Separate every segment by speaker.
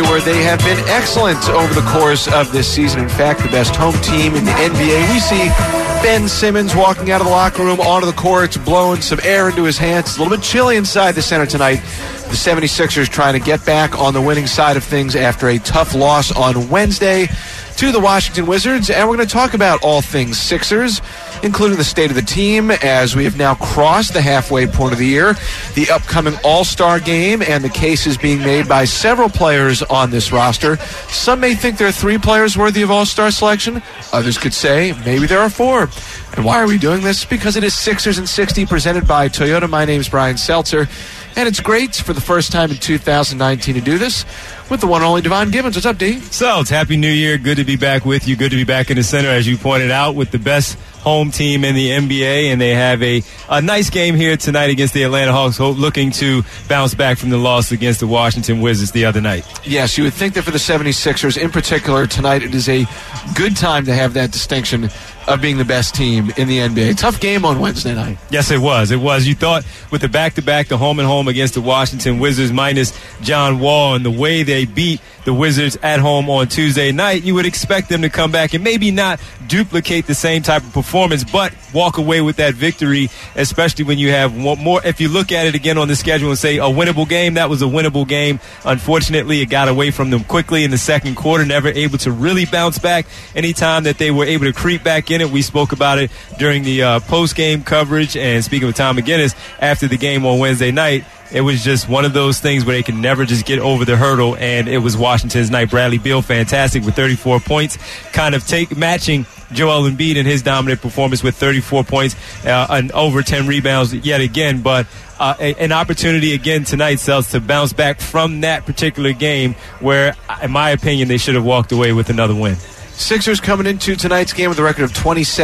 Speaker 1: area where they have been excellent over the course of this season. In fact, the best home team in the NBA. We see Ben Simmons walking out of the locker room onto the court, blowing some air into his hands. It's a little bit chilly inside the center tonight. The 76ers trying to get back on the winning side of things after a tough loss on Wednesday to the Washington Wizards. And we're going to talk about all things Sixers, including the state of the team as we have now crossed the halfway point of the year, the upcoming All-Star game, and the cases being made by several players on this roster. Some may think there are 3 players worthy of All-Star selection. Others could say maybe there are 4. And why are we doing this? Because it is Sixers in 60 presented by Toyota. My name's Brian Seltzer, and it's great for the first time in 2019 to do this with the one and only Devon Gibbons. What's up, D?
Speaker 2: So, happy New Year. Good to be back with you. Good to be back in the center, as you pointed out, with the best home team in the NBA, and they have a nice game here tonight against the Atlanta Hawks, looking to bounce back from the loss against the Washington Wizards the other night.
Speaker 1: Yes, you would think that for the 76ers in particular tonight, it is a good time to have that distinction of being the best team in the NBA. Tough game on Wednesday night.
Speaker 2: Yes, it was. It was. You thought with the back-to-back, the home and home against the Washington Wizards minus John Wall, and the way they beat the Wizards at home on Tuesday night, you would expect them to come back and maybe not duplicate the same type of performance, but walk away with that victory, especially when you have more. If you look at it again on the schedule and say a winnable game, that was a winnable game. Unfortunately, it got away from them quickly in the second quarter, never able to really bounce back. Anytime that they were able to creep back in it, we spoke about it during the post-game coverage. And speaking of Tom McGinnis, after the game on Wednesday night, it was just one of those things where they can never just get over the hurdle, and it was Washington's night. Bradley Beal, fantastic with 34 points, kind of matching Joel Embiid in his dominant performance with 34 points and over 10 rebounds yet again. But an opportunity again tonight, Celts, to bounce back from that particular game where, in my opinion, they should have walked away with another win.
Speaker 1: Sixers coming into tonight's game with a record of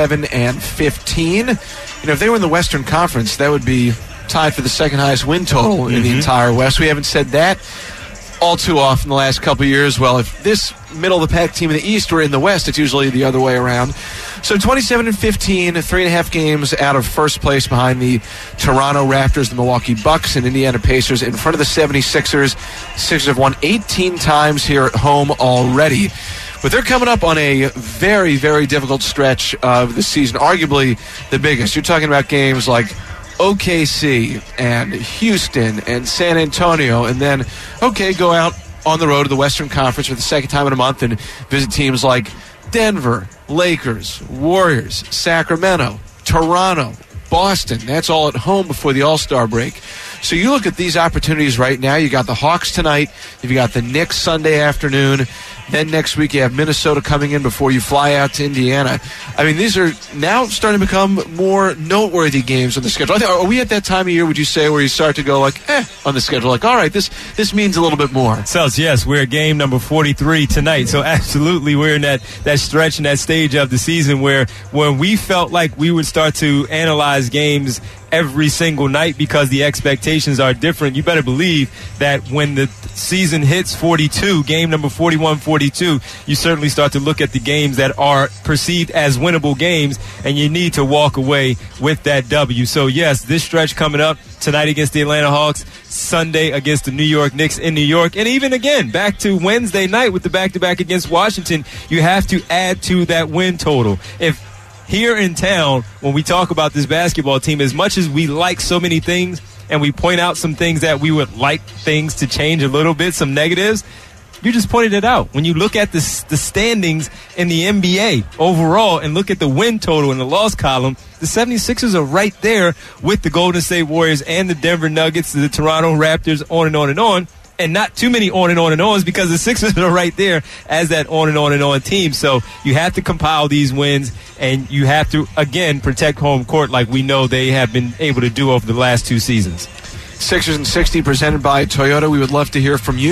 Speaker 1: 27-15. If they were in the Western Conference, that would be tied for the second highest win total in the entire West. We haven't said that all too often the last couple of years. Well, if this middle-of-the-pack team in the East were in the West, it's usually the other way around. So 27-15, 3.5 games out of first place behind the Toronto Raptors, the Milwaukee Bucks, and Indiana Pacers in front of the 76ers. Sixers have won 18 times here at home already. But they're coming up on a very, very difficult stretch of the season, arguably the biggest. You're talking about games like OKC and Houston and San Antonio, and then, go out on the road to the Western Conference for the second time in a month and visit teams like Denver, Lakers, Warriors, Sacramento, Toronto, Boston. That's all at home before the All-Star break. So you look at these opportunities right now. You got the Hawks tonight. You got the Knicks Sunday afternoon. Then next week you have Minnesota coming in before you fly out to Indiana. I mean, these are now starting to become more noteworthy games on the schedule. Are we at that time of year, would you say, where you start to go like, on the schedule? Like, all right, this means a little bit more.
Speaker 2: So, yes, we're at game number 43 tonight. So, absolutely, we're in that stretch and that stage of the season where when we felt like we would start to analyze games every single night because the expectations are different. You better believe that when the season hits 42, game number 41-42, you certainly start to look at the games that are perceived as winnable games, and you need to walk away with that W. So, yes, this stretch coming up tonight against the Atlanta Hawks, Sunday against the New York Knicks in New York, and even again back to Wednesday night with the back-to-back against Washington, you have to add to that win total. If here in town, when we talk about this basketball team, as much as we like so many things and we point out some things that we would like things to change a little bit, some negatives, you just pointed it out. When you look at the standings in the NBA overall and look at the win total in the loss column, the 76ers are right there with the Golden State Warriors and the Denver Nuggets, the Toronto Raptors, on and on and on. And not too many on and on and ons because the Sixers are right there as that on and on and on team. So you have to compile these wins, and you have to, again, protect home court like we know they have been able to do over the last 2 seasons.
Speaker 1: Sixers in 60 presented by Toyota. We would love to hear from you.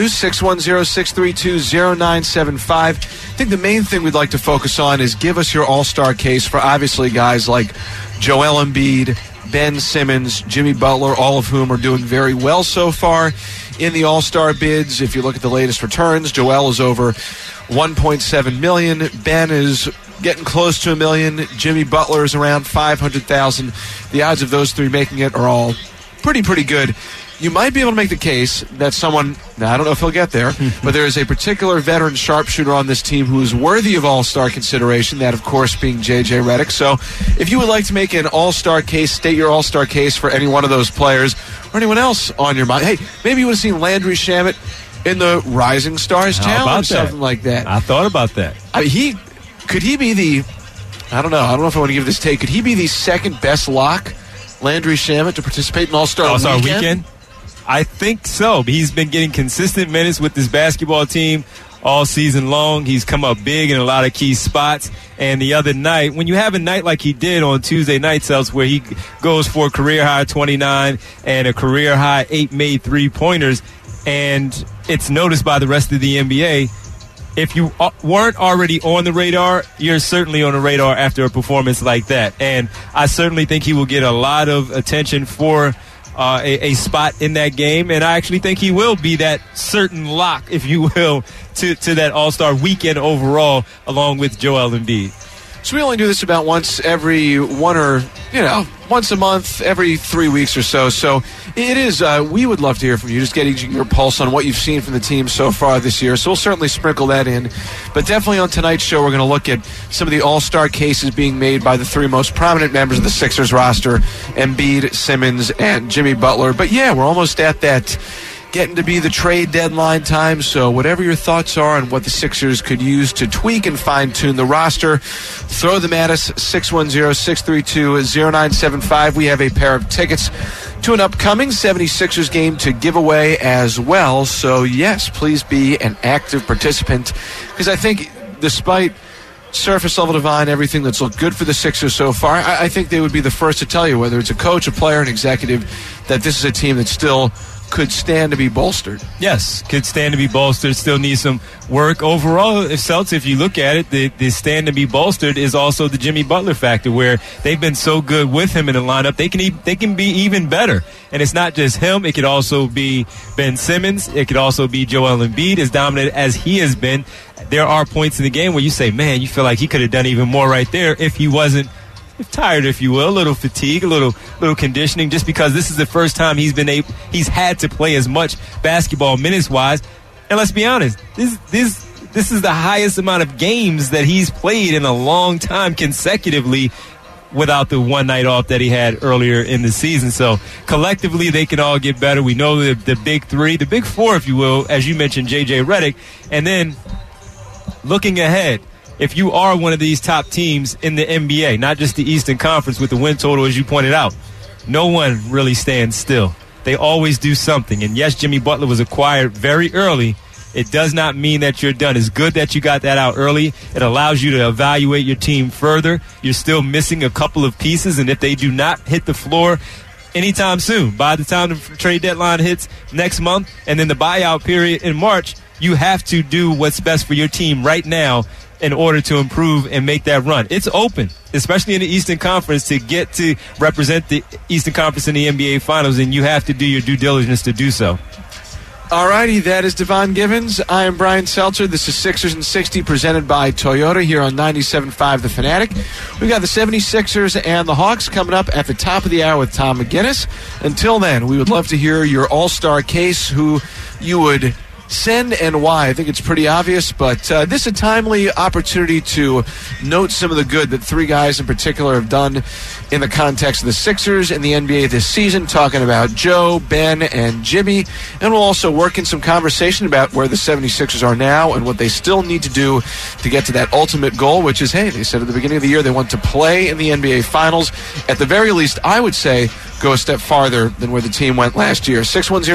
Speaker 1: 610-632-0975. I think the main thing we'd like to focus on is give us your all-star case for obviously guys like Joel Embiid, Ben Simmons, Jimmy Butler, all of whom are doing very well so far in the All-Star bids. If you look at the latest returns, Joel is over $1.7 million. Ben is getting close to $1 million. Jimmy Butler is around $500,000. The odds of those three making it are all pretty good. you might be able to make the case that someone, now I don't know if he'll get there, but there is a particular veteran sharpshooter on this team who is worthy of all-star consideration, that, of course, being J.J. Redick. So if you would like to make an all-star case, state your all-star case for any one of those players or anyone else on your mind. Hey, maybe you would have seen Landry Shamet in the Rising Stars Challenge, something like that.
Speaker 2: I thought about that.
Speaker 1: Could he be the, I don't know if I want to give this take, could he be the second best lock, Landry Shamet, to participate in All-Star Weekend?
Speaker 2: I think so. He's been getting consistent minutes with this basketball team all season long. He's come up big in a lot of key spots. And the other night, when you have a night like he did on Tuesday night, Celts, where he goes for a career-high 29 and a career-high 8 made three-pointers, and it's noticed by the rest of the NBA, if you weren't already on the radar, you're certainly on the radar after a performance like that. And I certainly think he will get a lot of attention for a spot in that game, and I actually think he will be that certain lock, if you will, to that All-Star weekend overall, along with Joel Embiid.
Speaker 1: So we only do this about once a month, every 3 weeks or so. So it is, we would love to hear from you, just getting your pulse on what you've seen from the team so far this year. So we'll certainly sprinkle that in. But definitely on tonight's show, we're going to look at some of the all-star cases being made by the three most prominent members of the Sixers roster, Embiid, Simmons, and Jimmy Butler. But yeah, we're almost at that getting to be the trade deadline time, so whatever your thoughts are on what the Sixers could use to tweak and fine-tune the roster, throw them at us, 610-632-0975. We have a pair of tickets to an upcoming 76ers game to give away as well, so yes, please be an active participant, because I think despite surface-level divine, everything that's looked good for the Sixers so far, I think they would be the first to tell you, whether it's a coach, a player, an executive, that this is a team that still could stand to be bolstered.
Speaker 2: Yes, could stand to be bolstered. Still needs some work. Overall, if you look at it, the stand to be bolstered is also the Jimmy Butler factor, where they've been so good with him in the lineup. They can be even better. And it's not just him. It could also be Ben Simmons. It could also be Joel Embiid, as dominant as he has been. There are points in the game where you say, man, you feel like he could have done even more right there if he wasn't tired, if you will, a little fatigue, a little conditioning, just because this is the first time he's had to play as much basketball minutes wise. And let's be honest, this is the highest amount of games that he's played in a long time consecutively, without the one night off that he had earlier in the season. So collectively, they can all get better. We know the big three, the big four, if you will, as you mentioned, J.J. Redick. And then looking ahead, if you are one of these top teams in the NBA, not just the Eastern Conference with the win total, as you pointed out, no one really stands still. They always do something. And yes, Jimmy Butler was acquired very early. It does not mean that you're done. It's good that you got that out early. It allows you to evaluate your team further. You're still missing a couple of pieces, and if they do not hit the floor anytime soon, by the time the trade deadline hits next month and then the buyout period in March, you have to do what's best for your team right now in order to improve and make that run. It's open, especially in the Eastern Conference, to get to represent the Eastern Conference in the NBA Finals, and you have to do your due diligence to do so.
Speaker 1: All righty, that is Devon Givens. I am Brian Seltzer. This is Sixers in 60 presented by Toyota here on 97.5 The Fanatic. We've got the 76ers and the Hawks coming up at the top of the hour with Tom McGinnis. Until then, we would love to hear your all-star case, who you would send and why. I think it's pretty obvious, but this is a timely opportunity to note some of the good that three guys in particular have done in the context of the Sixers and the NBA this season, talking about Joe, Ben, and Jimmy. And we'll also work in some conversation about where the 76ers are now and what they still need to do to get to that ultimate goal, which is, hey, they said at the beginning of the year they want to play in the NBA Finals. At the very least, I would say go a step farther than where the team went last year.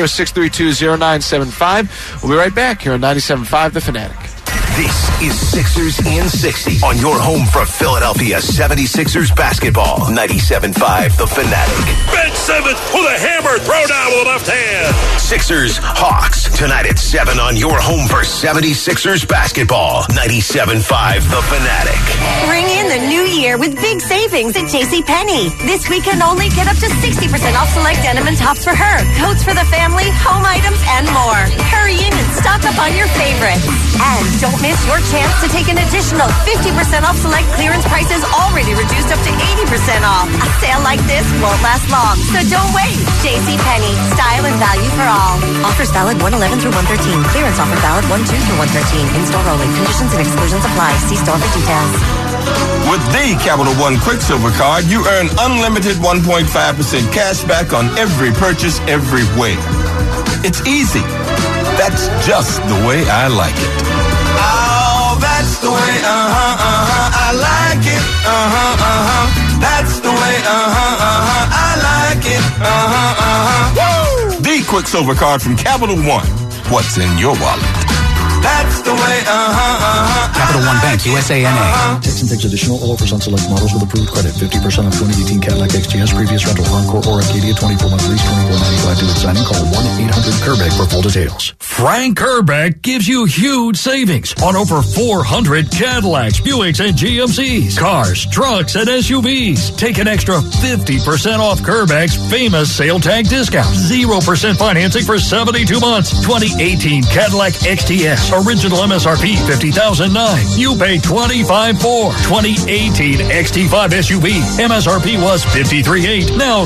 Speaker 1: 610-632-0975. We'll be right back here on 97.5 The Fanatic.
Speaker 3: This is Sixers in 60 on your home for Philadelphia 76ers basketball. 97.5 The Fanatic.
Speaker 4: Ben Simmons with a hammer throw down with the left hand.
Speaker 3: Sixers Hawks Tonight at 7 on your home for 76ers basketball. 97.5 The Fanatic.
Speaker 4: Ring in the new year with big savings at JCPenney. This weekend only, get up to 60% off select denim and tops for her, coats for the family, home items, and more. Hurry in and stock up on your favorites. And don't miss your chance to take an additional 50% off select clearance prices already reduced up to 80% off. A sale like this won't last long, so don't wait. JCPenney, style and value for all. Offers valid 1/11 through 1/13. Clearance offer valid 1/2 through 1/13. In-store only. Conditions and exclusions apply. See store for details.
Speaker 5: With the Capital One Quicksilver card, you earn unlimited 1.5% cash back on every purchase everywhere. It's easy. That's just the way I like it. Oh, that's the way, I like it. That's the way, I like it. Woo! The Quicksilver card from Capital One. What's in your wallet? That's the way,
Speaker 6: Capital One Bank, USANA.
Speaker 7: Takes and takes additional all offers on select models with approved credit. 50% off 2018 Cadillac XTS. Previous rental Encore or Acadia. 24-month lease. $24.95 due at signing. Call 1-800-CURBEC for full details.
Speaker 8: Frank Kerbeck gives you huge savings on over 400 Cadillacs, Buicks, and GMCs, cars, trucks, and SUVs. Take an extra 50% off Kerbeck's famous sale tag discount. 0% financing for 72 months. 2018 Cadillac XTS. Original MSRP $50,009. You pay $25,400. 2018 XT5 SUV. MSRP was $53,800. Now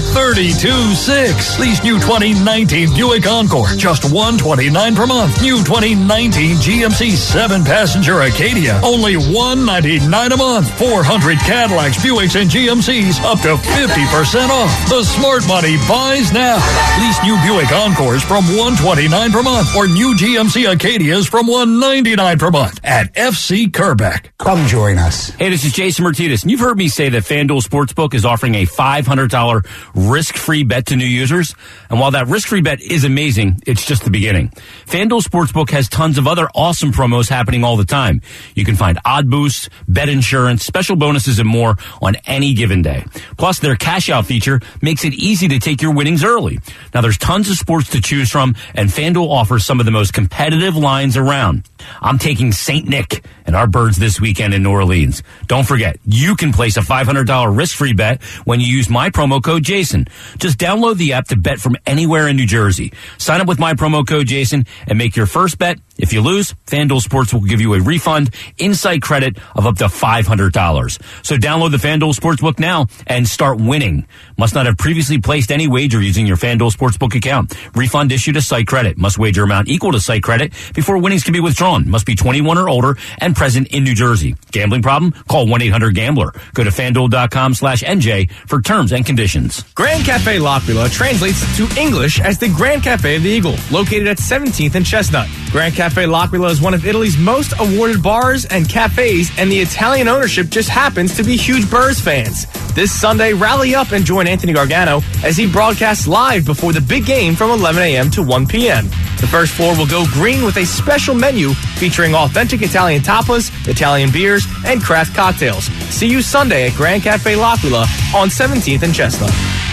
Speaker 8: $32,600. Lease new 2019 Buick Encore. Just $129 per month. New 2019 GMC 7-passenger Acadia. Only $199 a month. 400 Cadillacs, Buicks, and GMCs up to 50% off. The smart money buys now. Lease new Buick Encores from $129 per month or new GMC Acadias from $199 per month at FC Kerbeck.
Speaker 6: Come join us.
Speaker 9: Hey, this is Jason Martinez, and you've heard me say that FanDuel Sportsbook is offering a $500 risk-free bet to new users. And while that risk-free bet is amazing, it's just the beginning. FanDuel Sportsbook has tons of other awesome promos happening all the time. You can find odd boosts, bet insurance, special bonuses, and more on any given day. Plus, their cash-out feature makes it easy to take your winnings early. Now, there's tons of sports to choose from, and FanDuel offers some of the most competitive lines around. I'm taking St. Nick and our Birds this weekend in New Orleans. Don't forget, you can place a $500 risk-free bet when you use my promo code Jason. Just download the app to bet from anywhere in New Jersey. Sign up with my promo code Jason and make your first bet. If you lose, FanDuel Sports will give you a refund, inside credit of up to $500. So download the FanDuel Sportsbook now and start winning. Must not have previously placed any wager using your FanDuel Sportsbook account. Refund issued to site credit. Must wager amount equal to site credit before winnings can be withdrawn. Must be 21 or older and present in New Jersey. Gambling problem? Call 1-800-GAMBLER. Go to FanDuel.com/NJ for terms and conditions.
Speaker 2: Grand Cafe L'Aquila translates to English as the Grand Cafe of the Eagle, located at 17th and Chestnut. Grand Cafe L'Aquila is one of Italy's most awarded bars and cafes, and the Italian ownership just happens to be huge Birds fans. This Sunday, rally up and join Anthony Gargano as he broadcasts live before the big game from 11 a.m. to 1 p.m. The first floor will go green with a special menu featuring authentic Italian tapas, Italian beers, and craft cocktails. See you Sunday at Grand Cafe L'Aquila on 17th and Chestnut.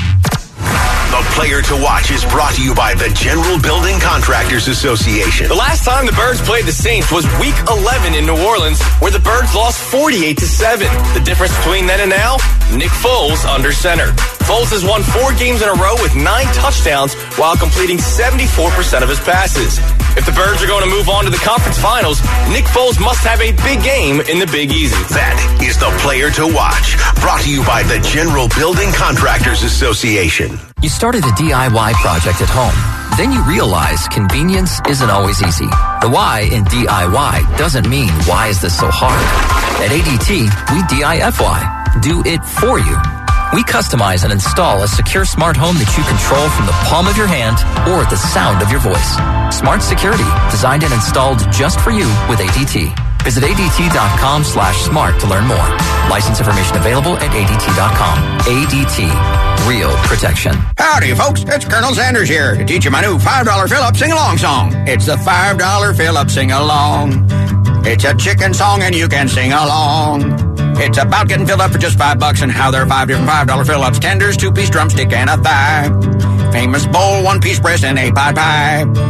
Speaker 3: The Player to Watch is brought to you by the General Building Contractors Association.
Speaker 10: The last time the Birds played the Saints was Week 11 in New Orleans, where the Birds lost 48-7. The difference between then and now? Nick Foles under center. Foles has won 4 games in a row with 9 touchdowns while completing 74% of his passes. If the Birds are going to move on to the conference finals, Nick Foles must have a big game in the Big Easy.
Speaker 3: That is the Player to Watch, brought to you by the General Building Contractors Association.
Speaker 11: You started a DIY project at home. Then you realize convenience isn't always easy. The why in DIY doesn't mean why is this so hard. At ADT, we DIFY. Do it for you. We customize and install a secure smart home that you control from the palm of your hand or the sound of your voice. Smart security, designed and installed just for you with ADT. Visit ADT.com/smart to learn more. License information available at ADT.com. ADT. Real protection.
Speaker 12: Howdy, folks. It's Colonel Sanders here to teach you my new $5 fill-up sing-along song. It's the $5 fill-up sing-along. It's a chicken song and you can sing along. It's about getting filled up for just $5 and how there are 5 different $5 fill-ups. Tenders, 2-piece drumstick, and a thigh. Famous bowl, 1-piece breast, and 8-pot pie.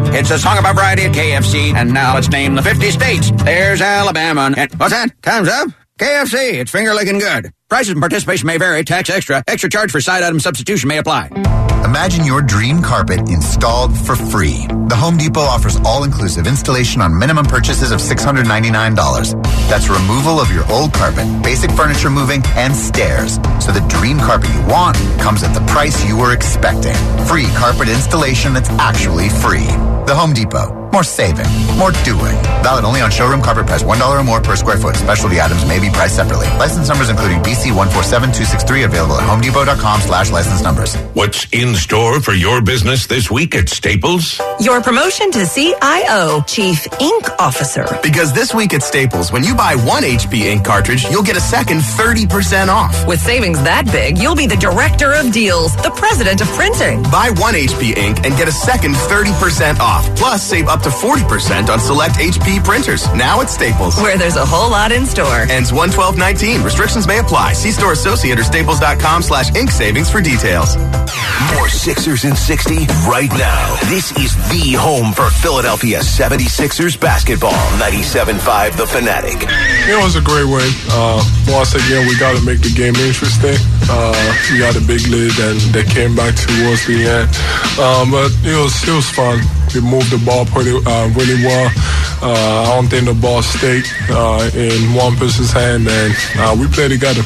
Speaker 12: It's a song about variety at KFC. And now let's name the 50 states. There's Alabama. And what's that? Time's up. KFC. It's finger-licking good. Prices and participation may vary. Tax extra. Extra charge for side item substitution may apply.
Speaker 13: Imagine your dream carpet installed for free. The Home Depot offers all-inclusive installation on minimum purchases of $699. That's removal of your old carpet, basic furniture moving, and stairs. So the dream carpet you want comes at the price you were expecting. Free carpet installation that's actually free. The Home Depot. More saving. More doing. Valid only on showroom carpet price $1 or more per square foot. Specialty items may be priced separately. License numbers including BC 147263 available at homedepot.com/license numbers.
Speaker 14: What's in store for your business this week at Staples?
Speaker 4: Your promotion to CIO, Chief Ink Officer.
Speaker 15: Because this week at Staples, when you buy one HP ink cartridge, you'll get a second 30% off.
Speaker 4: With savings that big, you'll be the Director of Deals, the President of Printing.
Speaker 15: Buy one HP ink and get a second 30% off. Plus, save up to 40% on select HP printers. Now at Staples.
Speaker 4: Where there's a whole lot in store.
Speaker 15: Ends 1/12/19. Restrictions may apply. See store associate or staples.com/ink savings for details.
Speaker 3: More Sixers in 60 right now. This is the home for Philadelphia 76ers basketball. 97.5 The Fanatic.
Speaker 16: It was a great win. Once again, we got to make the game interesting. We got a big lead and they came back towards the end. But it was fun. We moved the ball really well. I don't think the ball stayed in one person's hand, and we played together.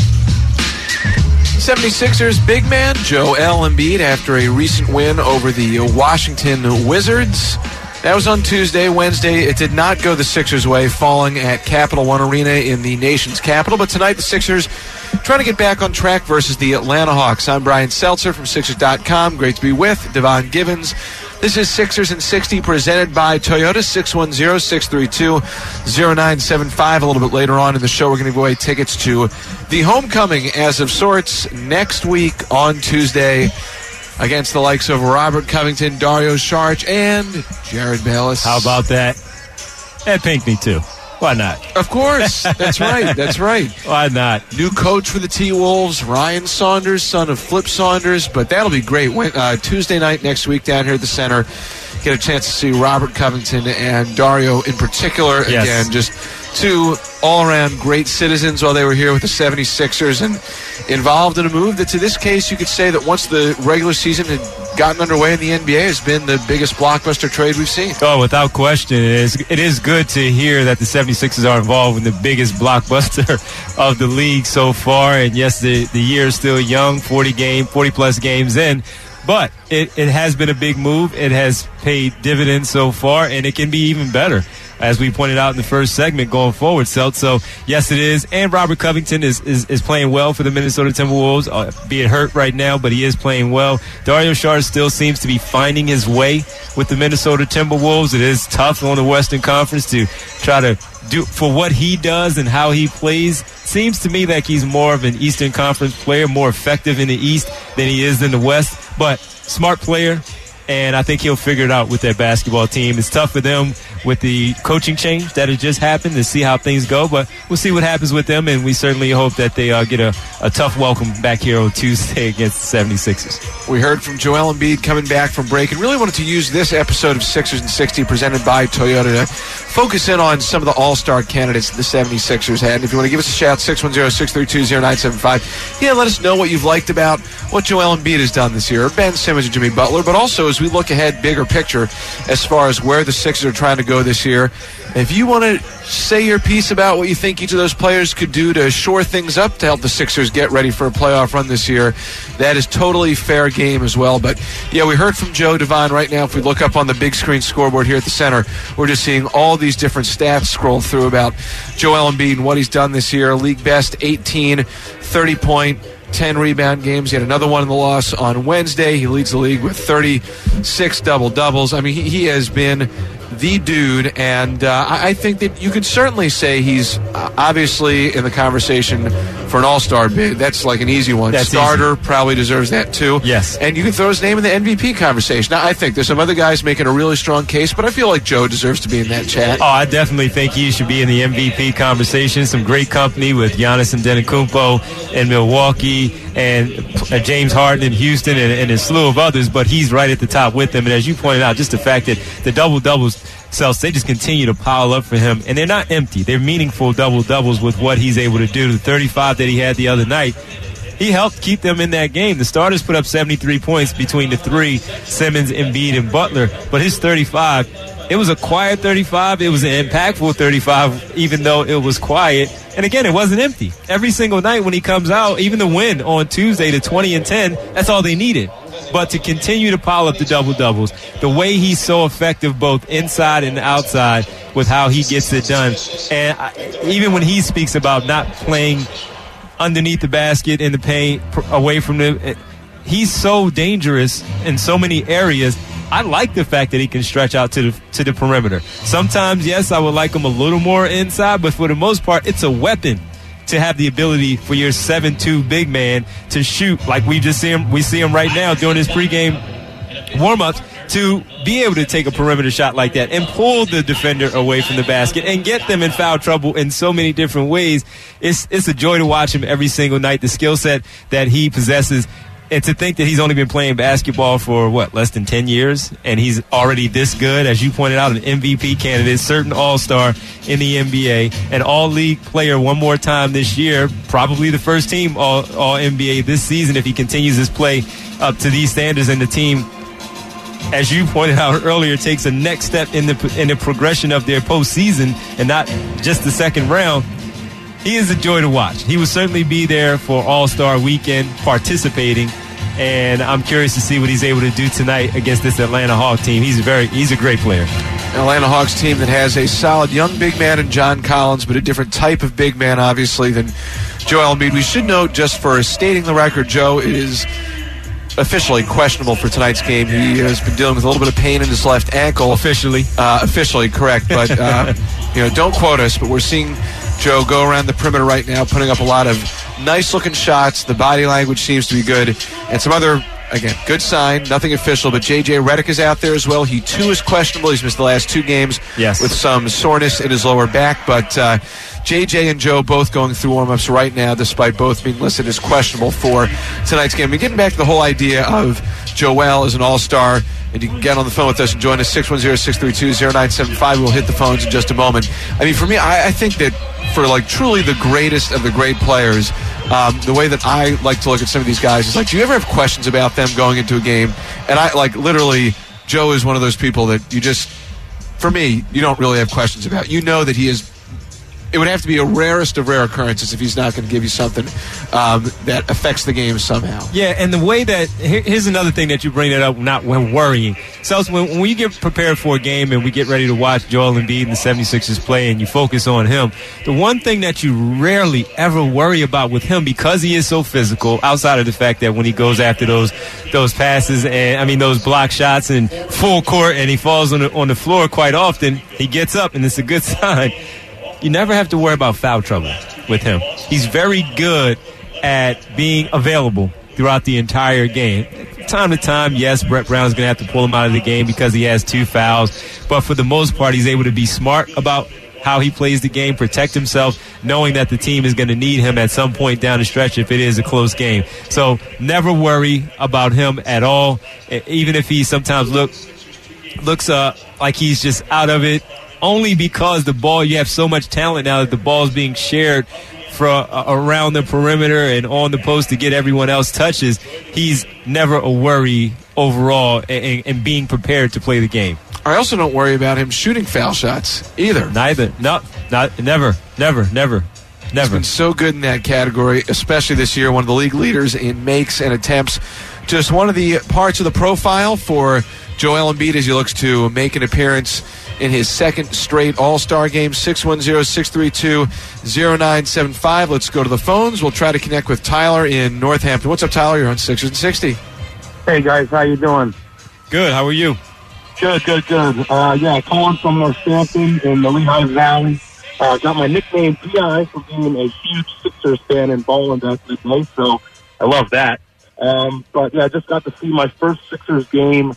Speaker 1: 76ers big man Joel Embiid after a recent win over the Washington Wizards. That was on Tuesday. Wednesday, it did not go the Sixers' way, falling at Capital One Arena in the nation's capital. But tonight, the Sixers trying to get back on track versus the Atlanta Hawks. I'm Brian Seltzer from Sixers.com. Great to be with Devon Gibbons. This is Sixers in 60 presented by Toyota. 610-632-0975. A little bit later on in the show, we're going to give away tickets to the homecoming as of sorts next week on Tuesday against the likes of Robert Covington, Dario Saric, and Jared Bayless.
Speaker 2: How about that? And Pinckney, too. Why not?
Speaker 1: Of course. That's right. That's right.
Speaker 2: Why not?
Speaker 1: New coach for the T-Wolves, Ryan Saunders, son of Flip Saunders. But that'll be great. Tuesday night next week down here at the center. Get a chance to see Robert Covington and Dario in particular.
Speaker 2: Yes.
Speaker 1: Again, just two all-around great citizens while they were here with the 76ers and involved in a move that, to this case, you could say that once the regular season had gotten underway in the NBA, has been the biggest blockbuster trade we've seen.
Speaker 2: Oh, without question. It is good to hear that the 76ers are involved in the biggest blockbuster of the league so far. And, yes, the year is still young, 40-plus games in. But it has been a big move. It has paid dividends so far, and it can be even better, as we pointed out in the first segment going forward, Selt. So, yes, it is. And Robert Covington is playing well for the Minnesota Timberwolves, being hurt right now, but he is playing well. Dario Saric still seems to be finding his way with the Minnesota Timberwolves. It is tough on the Western Conference to try to do for what he does and how he plays. Seems to me like he's more of an Eastern Conference player, more effective in the East than he is in the West. But smart player, and I think he'll figure it out with that basketball team. It's tough for them with the coaching change that has just happened to see how things go, but we'll see what happens with them, and we certainly hope that they get a tough welcome back here on Tuesday against the 76ers.
Speaker 1: We heard from Joel Embiid coming back from break and really wanted to use this episode of Sixers in 60 presented by Toyota to focus in on some of the all-star candidates the 76ers had. And if you want to give us a shout, 610-632-0975. Yeah, let us know what you've liked about what Joel Embiid has done this year, or Ben Simmons or Jimmy Butler, but also as we look ahead, bigger picture, as far as where the Sixers are trying to go this year. If you want to say your piece about what you think each of those players could do to shore things up to help the Sixers get ready for a playoff run this year, that is totally fair game as well. But, yeah, we heard from Joe Devine right now. If we look up on the big screen scoreboard here at the center, we're just seeing all these different stats scroll through about Joel Embiid and what he's done this year. League best 18, 30-point, 10 rebound games. He had another one in the loss on Wednesday. He leads the league with 36 double-doubles. I mean, he has been the dude, and I think that you could certainly say he's obviously in the conversation for an all-star bid. That's like an easy one.
Speaker 2: That's
Speaker 1: Starter
Speaker 2: easy.
Speaker 1: probably deserves that too.
Speaker 2: Yes.
Speaker 1: And you can throw his name in the MVP conversation. Now, I think there's some other guys making a really strong case, but I feel like Joe deserves to be in that chat.
Speaker 2: Oh, I definitely think he should be in the MVP conversation. Some great company with Giannis Antetokounmpo in Milwaukee and James Harden in Houston and a slew of others, but he's right at the top with them. And as you pointed out, just the fact that the double-doubles Celtics, they just continue to pile up for him, and they're not empty. They're meaningful double-doubles with what he's able to do. The 35 that he had the other night, he helped keep them in that game. The starters put up 73 points between the three, Simmons, Embiid, and Butler, but his 35, it was a quiet 35. It was an impactful 35, even though it was quiet. And again, it wasn't empty. Every single night when he comes out, even the win on Tuesday to 20-10, that's all they needed. But to continue to pile up the double-doubles, the way he's so effective both inside and outside with how he gets it done. And even when he speaks about not playing underneath the basket in the paint, away from the, he's so dangerous in so many areas. I like the fact that he can stretch out to the perimeter. Sometimes, yes, I would like him a little more inside, but for the most part, it's a weapon to have the ability for your 7'2" big man to shoot like we see him right now during his pregame warm-ups, to be able to take a perimeter shot like that and pull the defender away from the basket and get them in foul trouble in so many different ways. It's a joy to watch him every single night. The skill set that he possesses, and to think that he's only been playing basketball for, less than 10 years, and he's already this good, as you pointed out, an MVP candidate, certain all-star in the NBA, an all-league player one more time this year, probably the first team all-NBA this season if he continues his play up to these standards, and the team, as you pointed out earlier, takes a next step in the progression of their postseason and not just the second round. He is a joy to watch. He will certainly be there for All-Star Weekend participating, and I'm curious to see what he's able to do tonight against this Atlanta Hawks team. He's a great player.
Speaker 1: An Atlanta Hawks team that has a solid young big man in John Collins, but a different type of big man, obviously, than Joel Embiid. We should note, just for stating the record, Joe is officially questionable for tonight's game. He has been dealing with a little bit of pain in his left ankle.
Speaker 2: Officially,
Speaker 1: correct. But don't quote us. But we're seeing Joe go around the perimeter right now, putting up a lot of nice-looking shots. The body language seems to be good, and some other, again, good sign. Nothing official, but J.J. Redick is out there as well. He too is questionable. He's missed the last 2 games with some soreness in his lower back, but J.J. and Joe both going through warm-ups right now, despite both being listed as questionable for tonight's game. We're getting back to the whole idea of Joel as an all-star, and you can get on the phone with us and join us, 610-632-0975. We'll hit the phones in just a moment. I mean, for me, I think that for, truly the greatest of the great players, the way that I like to look at some of these guys is, do you ever have questions about them going into a game? And literally, Joe is one of those people that you just, for me, you don't really have questions about. You know that he is. It would have to be a rarest of rare occurrences if he's not going to give you something that affects the game somehow.
Speaker 2: Yeah, and the way that, here's another thing that you bring that up, not when worrying. So when we get prepared for a game and we get ready to watch Joel Embiid and the 76ers play and you focus on him, the one thing that you rarely ever worry about with him, because he is so physical, outside of the fact that when he goes after those passes and those block shots in full court and he falls on the floor quite often, he gets up and it's a good sign. You never have to worry about foul trouble with him. He's very good at being available throughout the entire game. Time to time, yes, Brett Brown's going to have to pull him out of the game because he has 2 fouls. But for the most part, he's able to be smart about how he plays the game, protect himself, knowing that the team is going to need him at some point down the stretch if it is a close game. So never worry about him at all, even if he sometimes looks like he's just out of it. Only because the ball, you have so much talent now that the ball is being shared around the perimeter and on the post to get everyone else touches. He's never a worry overall and being prepared to play the game.
Speaker 1: I also don't worry about him shooting foul shots either.
Speaker 2: Never.
Speaker 1: He's been so good in that category, especially this year, one of the league leaders in makes and attempts. Just one of the parts of the profile for Joel Embiid as he looks to make an appearance in his second straight All-Star game. 610-632-0975. Let's go to the phones. We'll try to connect with Tyler in Northampton. What's up, Tyler? You're on Sixers and 60.
Speaker 17: Hey, guys. How you doing?
Speaker 2: Good. How are you?
Speaker 17: Good. Calling from Northampton in the Lehigh Valley. Got my nickname P.I. for being a huge Sixers fan and balling back midday, so I love that. But yeah, I just got to see my first Sixers game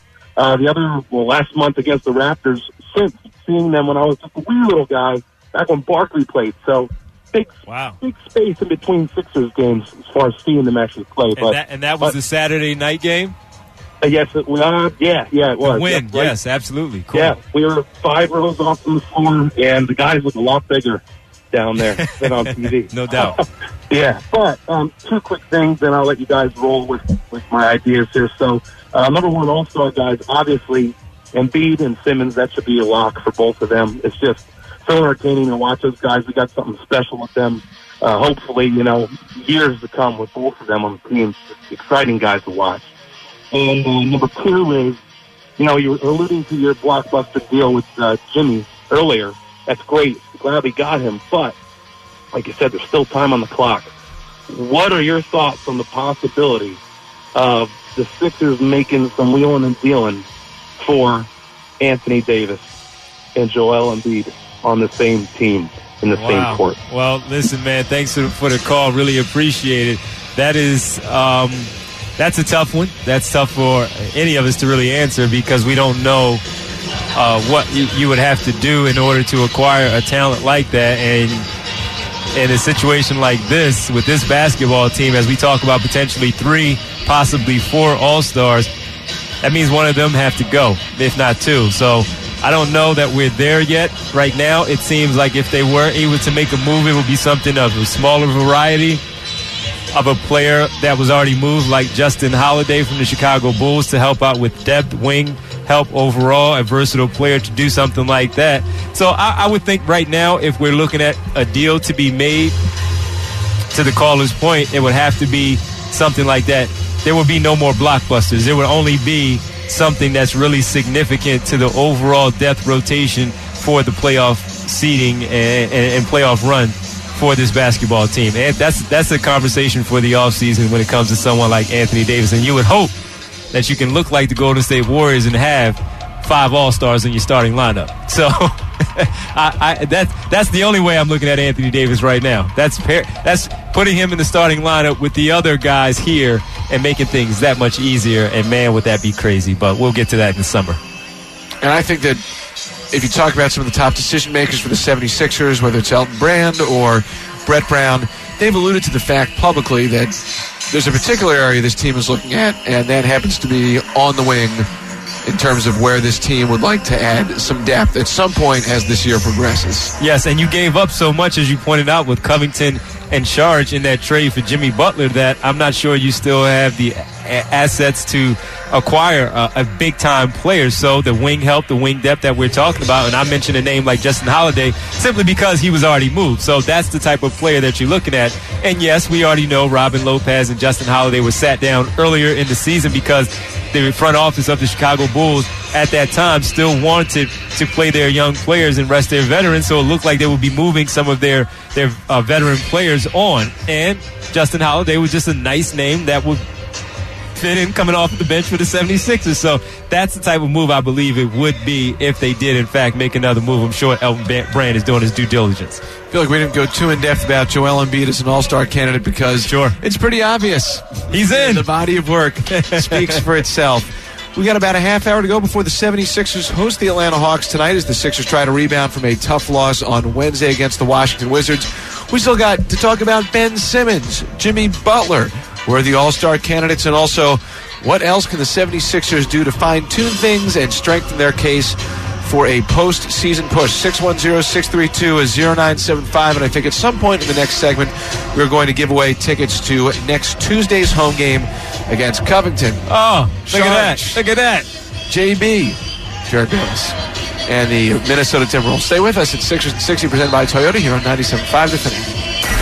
Speaker 17: last month against the Raptors since seeing them when I was just a wee little guy back when Barkley played. So big space in between Sixers games as far as seeing them actually play.
Speaker 2: And that was the Saturday night game?
Speaker 17: Yes, it was. Yeah, it was.
Speaker 2: The win,
Speaker 17: right?
Speaker 2: yes, absolutely. Cool.
Speaker 17: Yeah, we were 5 rows off from the floor, and the guys look a lot bigger down there than on TV.
Speaker 2: No doubt.
Speaker 17: Yeah, but 2 quick things, and I'll let you guys roll with my ideas here. So, number one, All-Star guys, obviously, Embiid and Simmons, that should be a lock for both of them. It's just so entertaining to watch those guys. We got something special with them. Hopefully, years to come with both of them on the team. Exciting guys to watch. And number 2 is, you were alluding to your blockbuster deal with Jimmy earlier. That's great. Glad we got him. But, like you said, there's still time on the clock. What are your thoughts on the possibility of the Sixers making some wheeling and dealing for Anthony Davis and Joel Embiid on the same team in the same court?
Speaker 2: Well, listen, man, thanks for the call. Really appreciate it. That is... that's a tough one. That's tough for any of us to really answer because we don't know what you would have to do in order to acquire a talent like that. And in a situation like this, with this basketball team, as we talk about potentially 3, possibly 4 All-Stars, that means one of them have to go, if not 2. So I don't know that we're there yet. Right now, it seems like if they were able to make a move, it would be something of a smaller variety of a player that was already moved, like Justin Holiday from the Chicago Bulls, to help out with depth, wing help overall, a versatile player to do something like that. So I would think right now, if we're looking at a deal to be made, to the caller's point, it would have to be something like that. There would be no more blockbusters. There would only be something that's really significant to the overall depth rotation for the playoff seeding and playoff run for this basketball team. And that's a conversation for the offseason when it comes to someone like Anthony Davis. And you would hope that you can look like the Golden State Warriors and have 5 All-Stars in your starting lineup. So that's the only way I'm looking at Anthony Davis right now. That's putting him in the starting lineup with the other guys here and making things that much easier. And, man, would that be crazy. But we'll get to that in the summer.
Speaker 1: And I think that if you talk about some of the top decision makers for the 76ers, whether it's Elton Brand or Brett Brown, they've alluded to the fact publicly that there's a particular area this team is looking at, and that happens to be on the wing in terms of where this team would like to add some depth at some point as this year progresses.
Speaker 2: Yes, and you gave up so much, as you pointed out, with Covington and Saric in that trade for Jimmy Butler, that I'm not sure you still have the assets to acquire a big-time player. So the wing help, the wing depth that we're talking about, and I mentioned a name like Justin Holiday simply because he was already moved. So that's the type of player that you're looking at. And, yes, we already know Robin Lopez and Justin Holiday were sat down earlier in the season because the front office of the Chicago Bulls at that time still wanted to play their young players and rest their veterans, so it looked like they would be moving some of their veteran players on. And Justin Holiday was just a nice name that would fit in coming off the bench for the 76ers. So that's the type of move I believe it would be if they did, in fact, make another move. I'm sure Elton Brand is doing his due diligence.
Speaker 1: I feel like we didn't go too in-depth about Joel Embiid as an all-star candidate because it's pretty obvious.
Speaker 2: He's in.
Speaker 1: The body of work speaks for itself. We got about a half hour to go before the 76ers host the Atlanta Hawks tonight as the Sixers try to rebound from a tough loss on Wednesday against the Washington Wizards. We still got to talk about Ben Simmons, Jimmy Butler, who are the all-star candidates, and also what else can the 76ers do to fine-tune things and strengthen their case for a post-season push. 610-632-0975, and I think at some point in the next segment we're going to give away tickets to next Tuesday's home game against Covington.
Speaker 2: Oh, look at that.
Speaker 1: JB, Jared Billis, and the Minnesota Timberwolves. Stay with us at Sixers and 60% by Toyota here on 97.5 The Fan.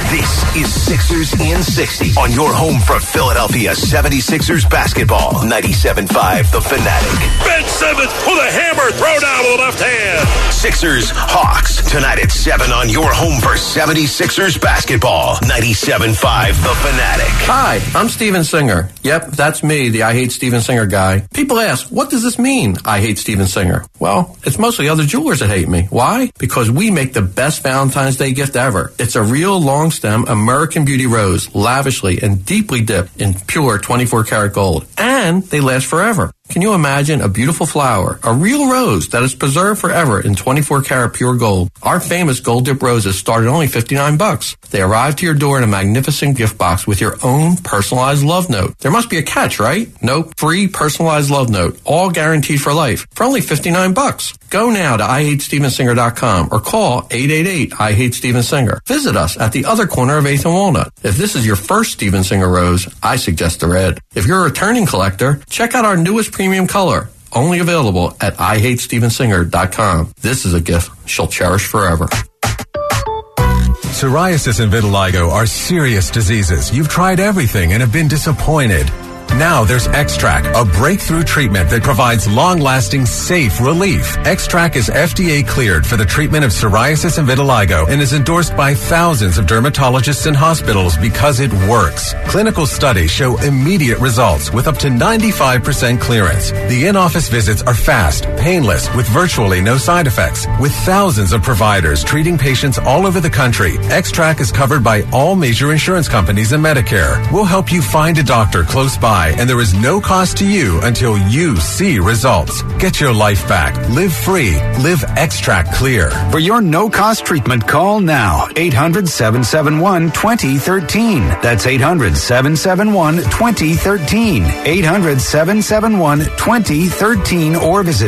Speaker 3: This is Sixers in 60 on your home for Philadelphia 76ers basketball. 97.5 The Fanatic.
Speaker 14: Ben Simmons with a hammer throw down with the left hand.
Speaker 3: Sixers Hawks tonight at 7 on your home for 76ers basketball. 97.5 The Fanatic.
Speaker 18: Hi, I'm Steven Singer. Yep, that's me, the I Hate Steven Singer guy. People ask, what does this mean, I hate Steven Singer? Well, it's mostly other jewelers that hate me. Why? Because we make the best Valentine's Day gift ever. It's a real long stem American Beauty rose, lavishly and deeply dipped in pure 24-karat gold. And they last forever. Can you imagine a beautiful flower, a real rose that is preserved forever in 24-karat pure gold? Our famous gold dip roses start at only $59. They arrive to your door in a magnificent gift box with your own personalized love note. There must be a catch, right? Nope. Free personalized love note, all guaranteed for life, for only $59. Go now to IHateStevenSinger.com or call 888-I-HATE-STEVEN-SINGER. Visit us at the other corner of 8th and Walnut. If this is your first Steven Singer rose, I suggest the red. If you're a returning collector, check out our newest premium color, only available at IHateStevenSinger.com. This is a gift she'll cherish forever.
Speaker 19: Psoriasis and vitiligo are serious diseases. You've tried everything and have been disappointed. Now there's X-Track, a breakthrough treatment that provides long-lasting, safe relief. X-Track is FDA cleared for the treatment of psoriasis and vitiligo and is endorsed by thousands of dermatologists and hospitals because it works. Clinical studies show immediate results with up to 95% clearance. The in-office visits are fast, painless, with virtually no side effects. With thousands of providers treating patients all over the country, X-Track is covered by all major insurance companies and Medicare. We'll help you find a doctor close by, and there is no cost to you until you see results. Get your life back. Live free. Live X-Track clear.
Speaker 6: For your no-cost treatment, call now. 800-771-2013. That's 800-771-2013. 800-771-2013 or visit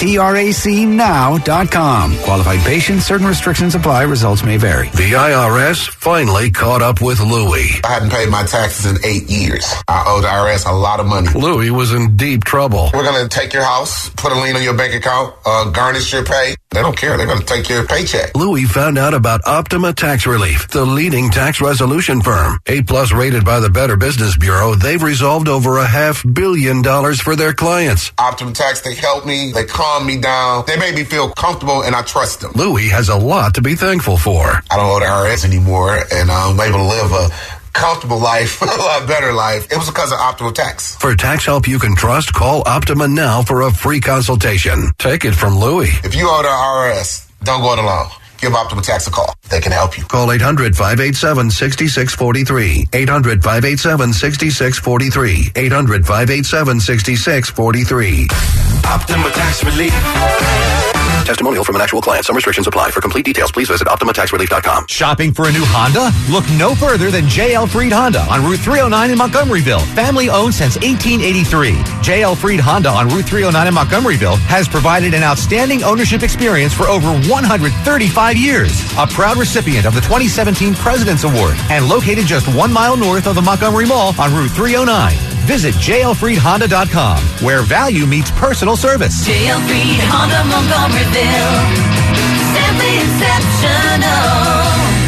Speaker 6: xtracnow.com. Qualified patients, certain restrictions apply. Results may vary.
Speaker 20: The IRS finally caught up with Louie.
Speaker 21: I hadn't paid my taxes in 8 years. I owed the IRS a lot of money.
Speaker 20: Louie was in deep trouble.
Speaker 21: We're going to take your house, put a lien on your bank account, garnish your pay. They don't care. They're going to take your paycheck.
Speaker 20: Louie found out about Optima Tax Relief, the leading tax resolution firm. 8+ rated by the Better Business Bureau, they've resolved over $500 million for their clients.
Speaker 21: Optima Tax, they help me. They calm me down. They make me feel comfortable, and I trust them.
Speaker 20: Louie has a lot to be thankful for.
Speaker 21: I don't owe the IRS anymore, and I'm able to live a comfortable life, a lot better life. It was because of Optima Tax.
Speaker 20: For tax help you can trust, call Optima now for a free consultation. Take it from Louie.
Speaker 21: If you owe the IRS, don't go it alone. Give Optima Tax a call. They can help you.
Speaker 20: Call 800-587-6643. 800-587-6643. 800-587-6643.
Speaker 3: Optima Tax Relief.
Speaker 20: Testimonial from an actual client. Some restrictions apply. For complete details, please visit OptimaTaxRelief.com.
Speaker 22: Shopping for a new Honda? Look no further than J.L. Fried Honda on Route 309 in Montgomeryville. Family owned since 1883. J.L. Fried Honda on Route 309 in Montgomeryville has provided an outstanding ownership experience for over 135 years. A proud recipient of the 2017 President's Award and located just 1 mile north of the Montgomery Mall on Route 309. Visit JLFriedHonda.com, where value meets personal service.
Speaker 23: JL Fried Honda Montgomeryville. Simply exceptional.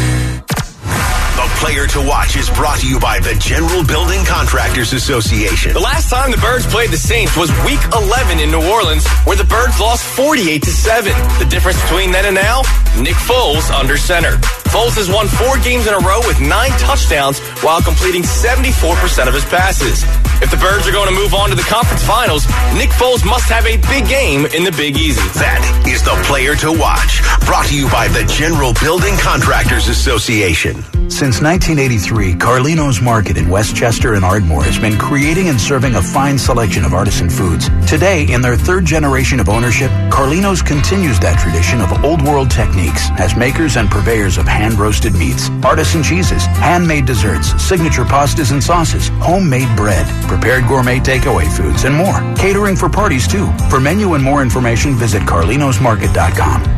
Speaker 3: The Player to Watch is brought to you by the General Building Contractors Association.
Speaker 10: The last time the Birds played the Saints was Week 11 in New Orleans, where the Birds lost 48-7. The difference between then and now? Nick Foles under center. Foles has won 4 games in a row with 9 touchdowns while completing 74% of his passes. If the Birds are going to move on to the conference finals, Nick Foles must have a big game in the Big Easy.
Speaker 3: That is the Player to Watch, brought to you by the General Building Contractors Association.
Speaker 6: Since 1983, Carlino's Market in Westchester and Ardmore has been creating and serving a fine selection of artisan foods. Today, in their 3rd generation of ownership, Carlino's continues that tradition of old world techniques as makers and purveyors of hand-roasted meats, artisan cheeses, handmade desserts, signature pastas and sauces, homemade bread, prepared gourmet takeaway foods, and more. Catering for parties, too. For menu and more information, visit carlinosmarket.com.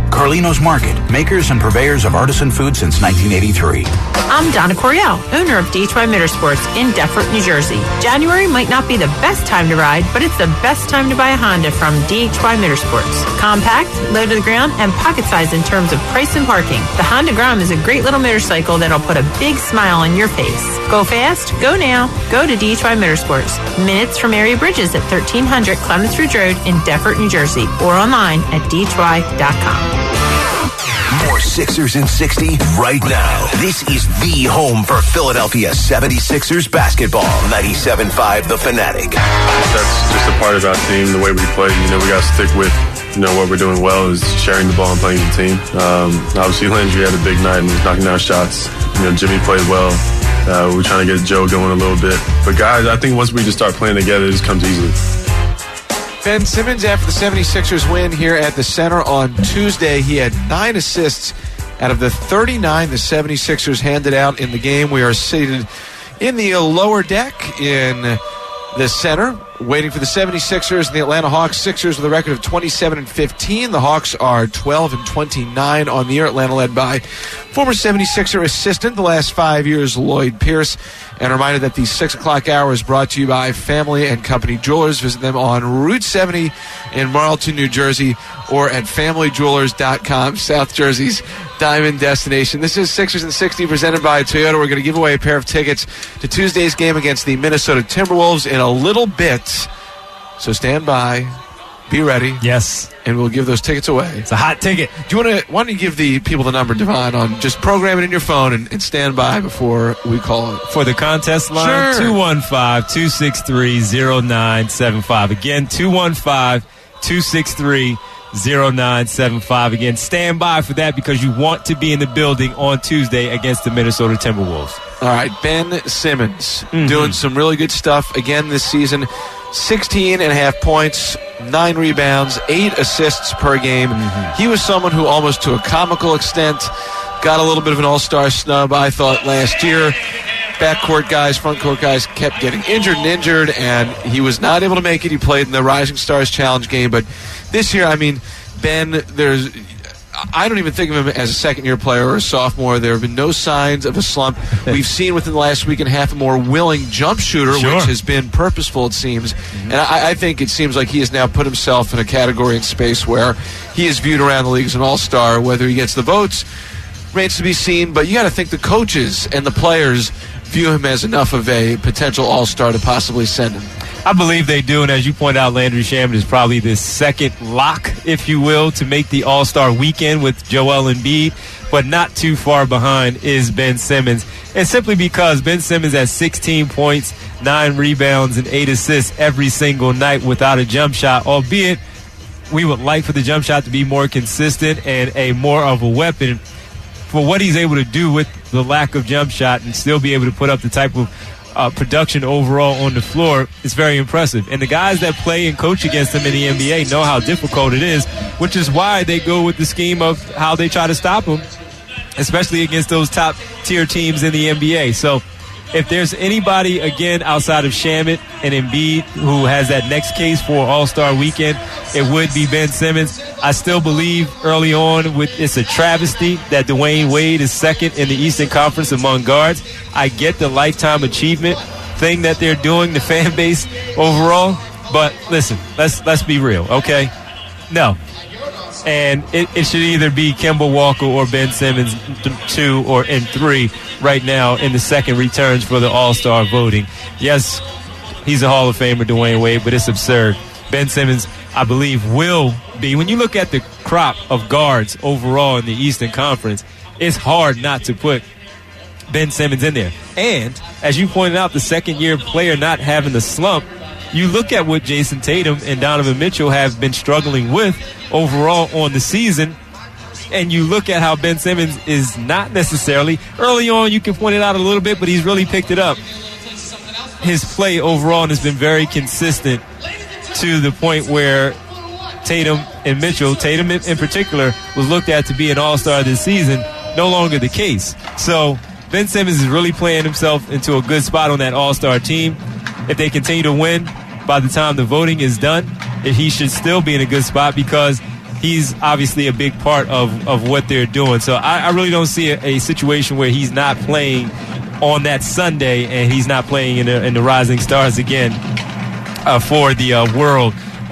Speaker 6: Carlino's Market, makers and purveyors of artisan food since 1983.
Speaker 5: I'm Donna Coriel, owner of DHY Motorsports in Deptford, New Jersey. January might not be the best time to ride, but it's the best time to buy a Honda from DHY Motorsports. Compact, low to the ground, and pocket size in terms of price and parking. The Honda Grom is a great little motorcycle that'll put a big smile on your face. Go fast, go now, go to DHY Motorsports. Minutes from area bridges at 1300 Clements Ridge Road in Deptford, New Jersey, or online at dhy.com.
Speaker 3: More Sixers in 60 right now. This is the home for Philadelphia 76ers basketball. 97.5 The Fanatic.
Speaker 16: That's just a part of our team, the way we play. We got to stick with, what we're doing well is sharing the ball and playing the team. Obviously, Landry had a big night and was knocking down shots. Jimmy played well. We're trying to get Joe going a little bit. But, guys, I think once we just start playing together, it just comes easily.
Speaker 1: Ben Simmons, after the 76ers win here at the Center on Tuesday, he had 9 assists out of the 39 the 76ers handed out in the game. We are seated in the lower deck in the Center, waiting for the 76ers and the Atlanta Hawks. Sixers with a record of 27-15. The Hawks are 12-29 on the year. Atlanta led by former 76er assistant the last 5 years, Lloyd Pierce. And a reminder that the 6 o'clock hour is brought to you by Family and Company Jewelers. Visit them on Route 70 in Marlton, New Jersey, or at FamilyJewelers.com, South Jersey's diamond destination. This is Sixers in 60 presented by Toyota. We're going to give away a pair of tickets to Tuesday's game against the Minnesota Timberwolves in a little bit. So stand by. Be ready.
Speaker 2: Yes.
Speaker 1: And we'll give those tickets away.
Speaker 2: It's a hot ticket.
Speaker 1: Do you want to? Why don't you give the people the number, Devon, on just program it in your phone and stand by before we call it.
Speaker 2: For the contest line,
Speaker 1: sure.
Speaker 2: 215-263-0975. Again, 215-263-0975. Again, stand by for that because you want to be in the building on Tuesday against the Minnesota Timberwolves.
Speaker 1: All right, Ben Simmons doing some really good stuff again this season. 16.5 points, 9 rebounds, 8 assists per game. He was someone who almost to a comical extent got a little bit of an all-star snub, I thought, last year. Backcourt guys, frontcourt guys kept getting injured, and he was not able to make it. He played in the Rising Stars Challenge game, but this year, Ben, I don't even think of him as a second-year player or a sophomore. There have been no signs of a slump. We've seen within the last week and a half a more willing jump shooter, which has been purposeful, it seems. And I think it seems like he has now put himself in a category and space where he is viewed around the league as an all-star. Whether he gets the votes remains to be seen, but you got to think the coaches and the players view him as enough of a potential all-star to possibly send him.
Speaker 2: I believe they do, and as you point out, Landry Shamet is probably the second lock, if you will, to make the All-Star weekend with Joel Embiid, but not too far behind is Ben Simmons. And simply because Ben Simmons has 16 points, 9 rebounds, and 8 assists every single night without a jump shot, albeit we would like for the jump shot to be more consistent and a more of a weapon. For what he's able to do with the lack of jump shot and still be able to put up the type of production overall on the floor is very impressive. And the guys that play and coach against him in the NBA know how difficult it is, which is why they go with the scheme of how they try to stop him, especially against those top-tier teams in the NBA. So if there's anybody, again, outside of Shamet and Embiid who has that next case for All-Star Weekend, it would be Ben Simmons. I still believe early on it's a travesty that Dwayne Wade is second in the Eastern Conference among guards. I get the lifetime achievement thing that they're doing, the fan base overall. But listen, let's be real, okay? No. And it should either be Kemba Walker or Ben Simmons 2 or 3 right now in the second returns for the All-Star voting. Yes, he's a Hall of Famer, Dwayne Wade, but it's absurd. Ben Simmons, I believe, will be. When you look at the crop of guards overall in the Eastern Conference, it's hard not to put Ben Simmons in there. And, as you pointed out, the second-year player not having the slump, you look at what Jason Tatum and Donovan Mitchell have been struggling with overall on the season, and you look at how Ben Simmons is not necessarily, early on you can point it out a little bit, but he's really picked it up. His play overall has been very consistent to the point where Tatum and Mitchell, Tatum in particular, was looked at to be an all-star this season, no longer the case. So Ben Simmons is really playing himself into a good spot on that all-star team. If they continue to win by the time the voting is done, he should still be in a good spot because he's obviously a big part of what they're doing. So I really don't see a situation where he's not playing on that Sunday and he's not playing in the Rising Stars again for the World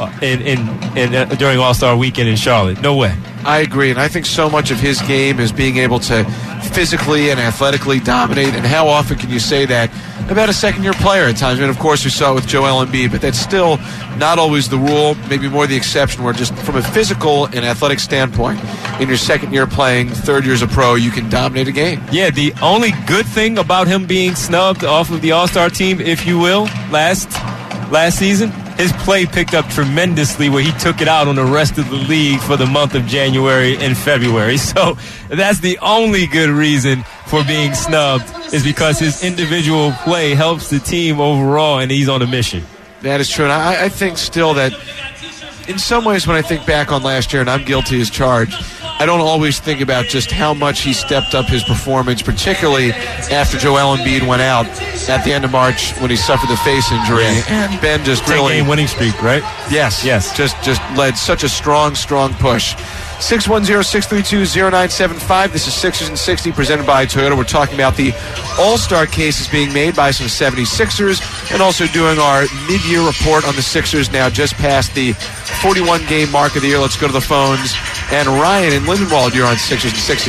Speaker 2: during All-Star Weekend in Charlotte. No way.
Speaker 1: I agree, and I think so much of his game is being able to physically and athletically dominate, and how often can you say that about a second-year player at times? I mean, of course, we saw it with Joel Embiid, but that's still not always the rule, maybe more the exception, where just from a physical and athletic standpoint, in your second year playing, third year as a pro, you can dominate a game.
Speaker 2: Yeah, the only good thing about him being snubbed off of the All-Star team, if you will, last season, his play picked up tremendously where he took it out on the rest of the league for the month of January and February. So that's the only good reason for being snubbed, is because his individual play helps the team overall, and he's on a mission.
Speaker 1: That is true. And I think still that in some ways when I think back on last year, and I'm guilty as charged, I don't always think about just how much he stepped up his performance, particularly after Joel Embiid went out at the end of March when he suffered the face injury. Yeah. And Ben just really...
Speaker 2: 10-game winning streak, right?
Speaker 1: Yes. Just led such a strong push. 610-632-0975. This is Sixers in 60 presented by Toyota. We're talking about the All-Star cases being made by some 76ers and also doing our mid-year report on the Sixers now just past the 41-game mark of the year. Let's go to the phones. And Ryan in Lindenwold, you're on Sixers in 60.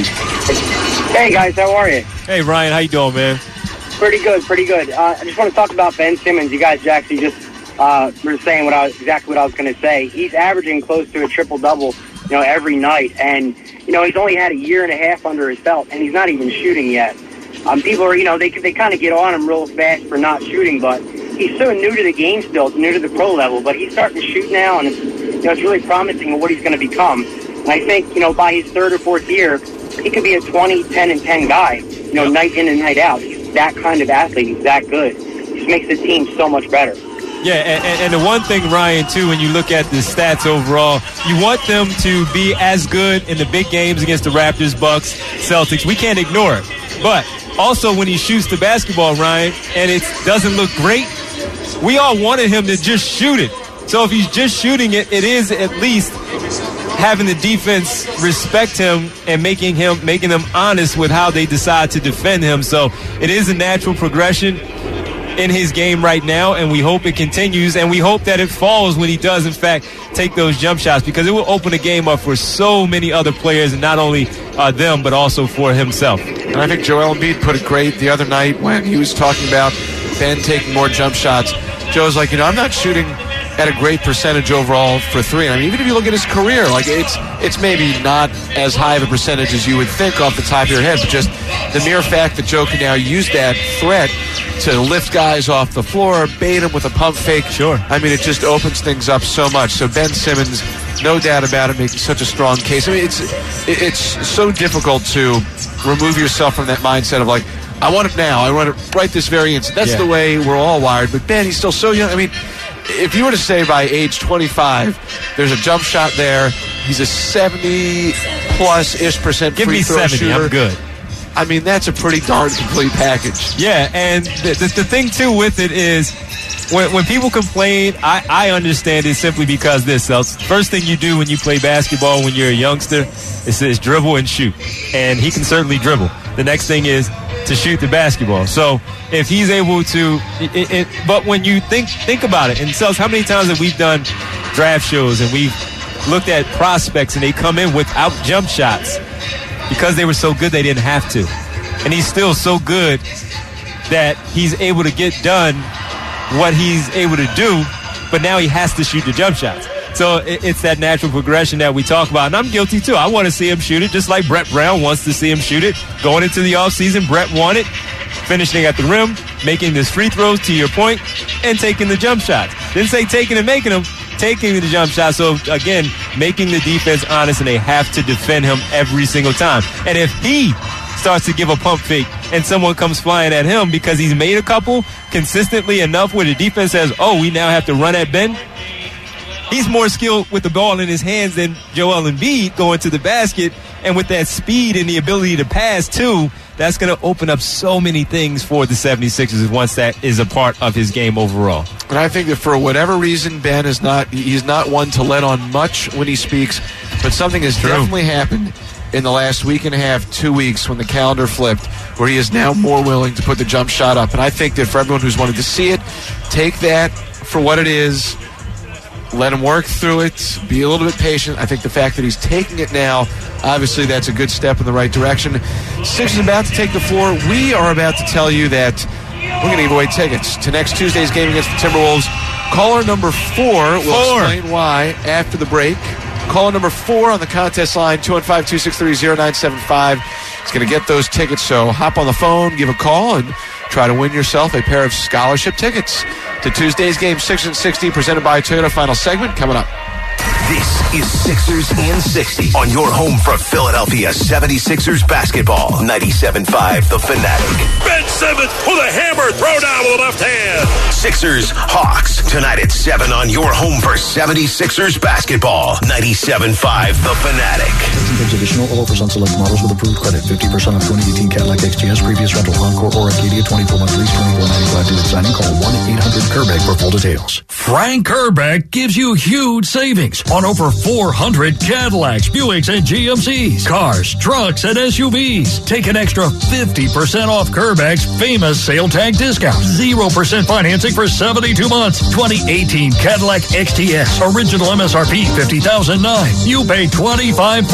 Speaker 7: Hey, guys. How are you?
Speaker 2: Hey, Ryan. How you doing, man?
Speaker 7: Pretty good. I just want to talk about Ben Simmons. You guys actually just were saying exactly what I was going to say. He's averaging close to a triple-double, every night. And, he's only had a year and a half under his belt, and he's not even shooting yet. People are, they kind of get on him real fast for not shooting, but he's so new to the game still, new to the pro level. But he's starting to shoot now, and it's really promising of what he's going to become. And I think, by his third or fourth year, he could be a 20, 10, and 10 guy, night in and night out. He's that kind of athlete. He's that good. He just makes the team so much better.
Speaker 2: Yeah, and the one thing, Ryan, too, when you look at the stats overall, you want them to be as good in the big games against the Raptors, Bucks, Celtics. We can't ignore it. But also when he shoots the basketball, Ryan, and it doesn't look great, we all wanted him to just shoot it. So if he's just shooting it, it is at least having the defense respect him and making them honest with how they decide to defend him. So it is a natural progression in his game right now, and we hope it continues, and we hope that it falls when he does, in fact, take those jump shots, because it will open the game up for so many other players, and not only them, but also for himself.
Speaker 1: And I think Joel Embiid put it great the other night when he was talking about Ben taking more jump shots. Joe's like, I'm not shooting at a great percentage overall for three. I mean, even if you look at his career, like it's maybe not as high of a percentage as you would think off the top of your head, but just the mere fact that Joe can now use that threat to lift guys off the floor, bait them with a pump fake.
Speaker 2: Sure.
Speaker 1: I mean, it just opens things up so much. So Ben Simmons, no doubt about it, making such a strong case. I mean, it's so difficult to remove yourself from that mindset of like, I want it now. I want it right this very instant. That's the way we're all wired. But Ben, he's still so young. I mean, if you were to say by age 25, there's a jump shot there, he's a 70+-ish percent free throw
Speaker 2: 70,
Speaker 1: shooter.
Speaker 2: I'm good.
Speaker 1: I mean, that's a pretty darn complete package.
Speaker 2: Yeah, and the thing, too, with it is when people complain, I understand it simply because this. First thing you do when you play basketball when you're a youngster is dribble and shoot. And he can certainly dribble. The next thing is to shoot the basketball. So if he's able to, but when you think about it, and so how many times have we done draft shows and we've looked at prospects and they come in without jump shots because they were so good they didn't have to. And he's still so good that he's able to get done what he's able to do, but now he has to shoot the jump shots. So it's that natural progression that we talk about. And I'm guilty, too. I want to see him shoot it, just like Brett Brown wants to see him shoot it. Going into the offseason, Brett wanted finishing at the rim, making his free throws, to your point, and taking the jump shots. Didn't say taking and making them, taking the jump shots. So, again, making the defense honest, and they have to defend him every single time. And if he starts to give a pump fake and someone comes flying at him because he's made a couple consistently enough where the defense says, oh, we now have to run at Ben, he's more skilled with the ball in his hands than Joel Embiid going to the basket, and with that speed and the ability to pass too, that's going to open up so many things for the 76ers once that is a part of his game overall.
Speaker 1: And I think that for whatever reason, Ben is he's not one to let on much when he speaks, but something has definitely happened in the last week and a half, 2 weeks, when the calendar flipped, where he is now more willing to put the jump shot up. And I think that for everyone who's wanted to see it, take that for what it is. Let him work through it. Be a little bit patient. I think the fact that he's taking it now, obviously that's a good step in the right direction. Sixers about to take the floor. We are about to tell you that we're going to give away tickets to next Tuesday's game against the Timberwolves. Caller number 4 will explain why after the break. Caller number 4 on the contest line, 215-263-0975. He's going to get those tickets, so hop on the phone, give a call, and try to win yourself a pair of scholarship tickets to Tuesday's game. 6 and 60, presented by Toyota. Final segment coming up.
Speaker 3: This is Sixers in 60 on your home for Philadelphia 76ers basketball. 97.5 The Fanatic.
Speaker 14: Ben Simmons with a hammer throw down with the left hand.
Speaker 3: Sixers Hawks tonight at 7 on your home for 76ers basketball. 97.5 The Fanatic.
Speaker 8: Additional all offers on select models with approved credit. 50% off 2018 Cadillac XTS, previous rental, Encore or Acadia, 24-month lease, $24.95 due at signing. Call 1-800-KERBEC for full details.
Speaker 9: Frank Kerbeck gives you huge savings on over 400 Cadillacs, Buicks, and GMCs, cars, trucks, and SUVs. Take an extra 50% off Kerbeck's famous sale tag discount. 0% financing for 72 months. 2018 Cadillac XTS, original MSRP $50,009. You pay $25,400.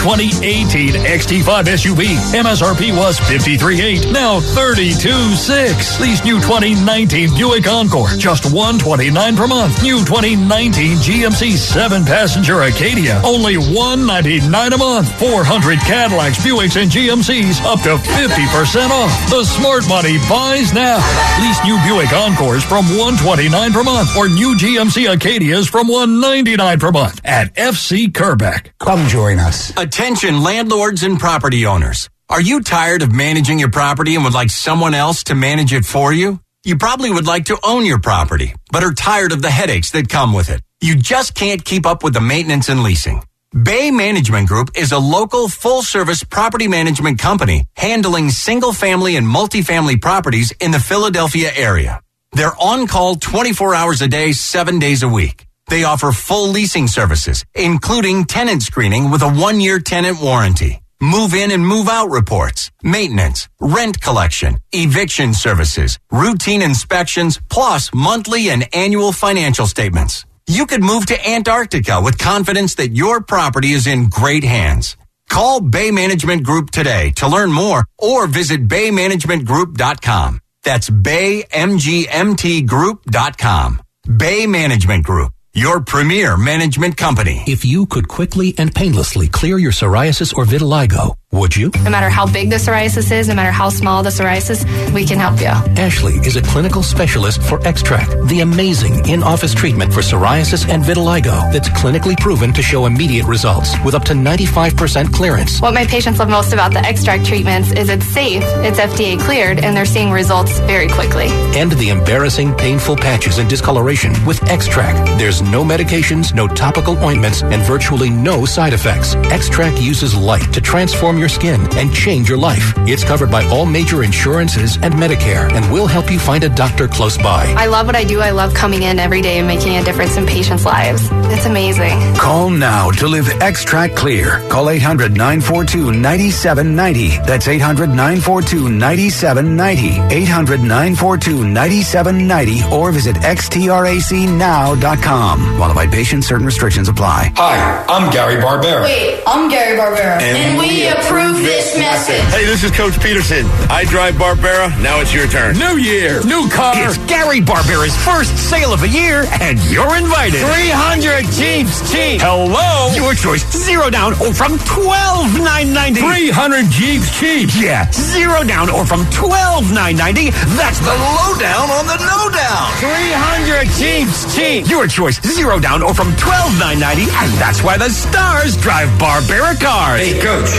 Speaker 9: 2018 XT5 SUV, MSRP was $53,800. Now $32,600. Lease new 2019 Buick Encore, just $129 per month. New 2019 GMC 7-passenger Acadia, only $199 a month. 400 Cadillacs, Buicks, and GMCs, up to 50% off. The smart money buys now. Lease new Buick Encores from $129 per month, or new GMC Acadias from $199 per month at FC Kerbeck.
Speaker 11: Come join us.
Speaker 24: Attention landlords and property owners. Are you tired of managing your property and would like someone else to manage it for you? You probably would like to own your property, but are tired of the headaches that come with it. You just can't keep up with the maintenance and leasing. Bay Management Group is a local full-service property management company handling single-family and multifamily properties in the Philadelphia area. They're on call 24 hours a day, 7 days a week. They offer full leasing services, including tenant screening with a 1-year tenant warranty, move-in and move-out reports, maintenance, rent collection, eviction services, routine inspections, plus monthly and annual financial statements. You could move to Antarctica with confidence that your property is in great hands. Call Bay Management Group today to learn more or visit baymanagementgroup.com. That's baymgmtgroup.com. Bay Management Group, your premier management company.
Speaker 25: If you could quickly and painlessly clear your psoriasis or vitiligo, would you?
Speaker 26: No matter how big the psoriasis is, no matter how small the psoriasis, we can help you.
Speaker 25: Ashley is a clinical specialist for Extract, the amazing in-office treatment for psoriasis and vitiligo that's clinically proven to show immediate results with up to 95% clearance.
Speaker 26: What my patients love most about the Extract treatments is it's safe, it's FDA cleared, and they're seeing results very quickly.
Speaker 25: End the embarrassing, painful patches and discoloration with Extract. There's no medications, no topical ointments, and virtually no side effects. Extract uses light to transform your skin and change your life. It's covered by all major insurances and Medicare, and will help you find a doctor close by.
Speaker 26: I love what I do. I love coming in every day and making a difference in patients' lives. It's amazing.
Speaker 6: Call now to live Extract Clear. Call 800-942-9790. That's 800-942-9790. 800-942-9790, or visit xtracnow.com. Qualified patients, certain restrictions apply.
Speaker 27: Hi, I'm Gary Barbera.
Speaker 23: Wait, I'm Gary Barbera.
Speaker 27: And
Speaker 23: we approve this message.
Speaker 27: Hey, this is Coach Peterson. I drive Barbera. Now it's your turn.
Speaker 28: New year, new car.
Speaker 29: It's Gary Barbera's first sale of the year, and you're invited.
Speaker 28: 300 Jeeps cheap. Hello.
Speaker 29: Your choice. 0 down or from $12,990.
Speaker 28: 300 Jeeps cheap.
Speaker 29: Yeah, 0 down or from $12,990. That's the lowdown on the no down.
Speaker 28: 300 Jeeps cheap.
Speaker 29: Your choice. 0 down or from $12,990, and that's why the stars drive Barbera cars.
Speaker 27: Hey, Coach, tell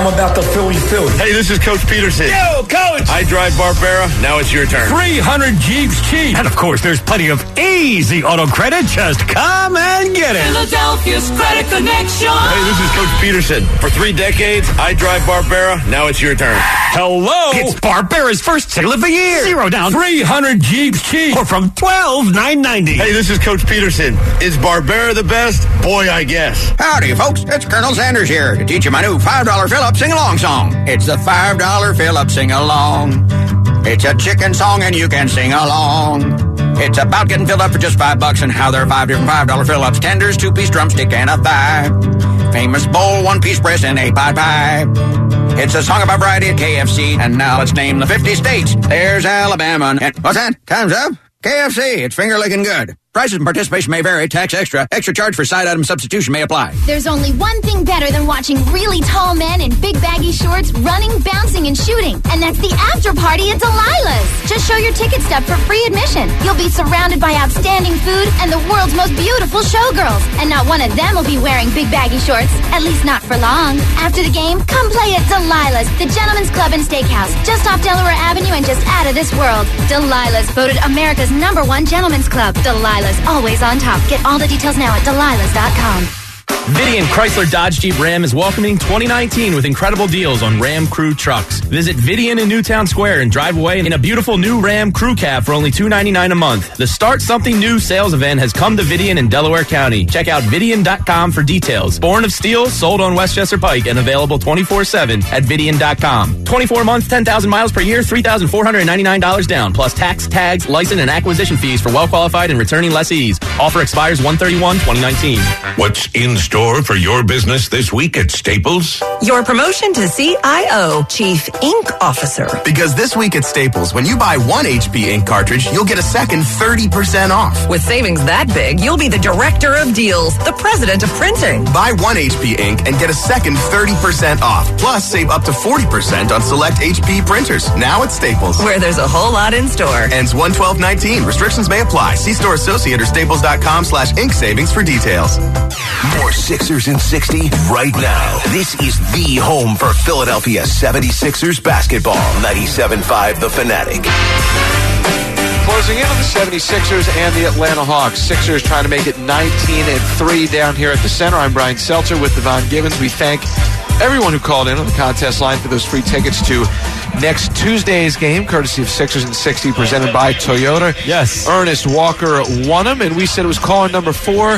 Speaker 29: I'm about to Philly.
Speaker 27: Hey, this is Coach Peterson.
Speaker 28: Yo, Coach!
Speaker 27: I drive Barbera. Now it's your turn.
Speaker 29: 300 Jeeps cheap. And of course, there's plenty of easy auto credit. Just come and get it.
Speaker 23: Philadelphia's Credit Connection.
Speaker 27: Hey, this is Coach Peterson. For 3 decades, I drive Barbera. Now it's your turn.
Speaker 29: Hello. It's Barbera's first sale of the year. 0 down. 300 Jeeps cheap. Or from $12,990.
Speaker 27: Hey, this is Coach Peterson. Is Barbera the best? Boy, I guess.
Speaker 4: Howdy, folks. It's Colonel Sanders here to teach you my new $5 fill-up sing-along song. It's the $5 fill-up sing-along. It's a chicken song and you can sing along. It's about getting filled up for just $5 and how there are 5 different $5 fill-ups. Tenders, 2-piece drumstick, and a thigh. Famous bowl, 1-piece breast, and 8-pie pie. It's a song about variety at KFC. And now let's name the 50 states. There's Alabama. And what's that? Time's up? KFC. It's finger-licking good. Prices and participation may vary. Tax extra. Extra charge for side item substitution may apply.
Speaker 11: There's only one thing better than watching really tall men in big baggy shorts running, bouncing, and shooting. And that's the after party at Delilah's. Just show your ticket stub for free admission. You'll be surrounded by outstanding food and the world's most beautiful showgirls. And not one of them will be wearing big baggy shorts. At least not for long. After the game, come play at Delilah's, the Gentleman's Club and Steakhouse. Just off Delaware Avenue and just out of this world. Delilah's, voted America's #1 gentleman's club. Delilah's, always on top. Get all the details now at delilahs.com.
Speaker 12: Vidian Chrysler Dodge Jeep Ram is welcoming 2019 with incredible deals on Ram Crew trucks. Visit Vidian in Newtown Square and drive away in a beautiful new Ram Crew Cab for only $299 a month. The Start Something New sales event has come to Vidian in Delaware County. Check out Vidian.com for details. Born of Steel, sold on Westchester Pike, and available 24/7 at Vidian.com. 24 months, 10,000 miles per year, $3,499 down, plus tax, tags, license, and acquisition fees for well-qualified and returning lessees. Offer expires 1/31/2019.
Speaker 14: What's in store for your business this week at Staples?
Speaker 13: Your promotion to CIO, Chief Ink Officer.
Speaker 15: Because this week at Staples, when you buy 1 HP ink cartridge, you'll get a second 30% off.
Speaker 13: With savings that big, you'll be the Director of Deals, the President of Printing.
Speaker 15: Buy 1 HP ink and get a second 30% off. Plus, save up to 40% on select HP printers. Now at Staples.
Speaker 13: Where there's a whole lot in store.
Speaker 15: Ends 1/12/19. Restrictions may apply. See store associate or staples.com/ink savings for details.
Speaker 3: More Sixers in 60 right now. This is the home for Philadelphia 76ers basketball. 97.5 The Fanatic.
Speaker 1: Closing in on the 76ers and the Atlanta Hawks. Sixers trying to make it 19-3 down here at the center. I'm Brian Seltzer with Devon Gibbons. We thank everyone who called in on the contest line for those free tickets to next Tuesday's game, courtesy of Sixers in 60, presented by Toyota.
Speaker 2: Yes.
Speaker 1: Ernest Walker won them, and we said it was caller number 4.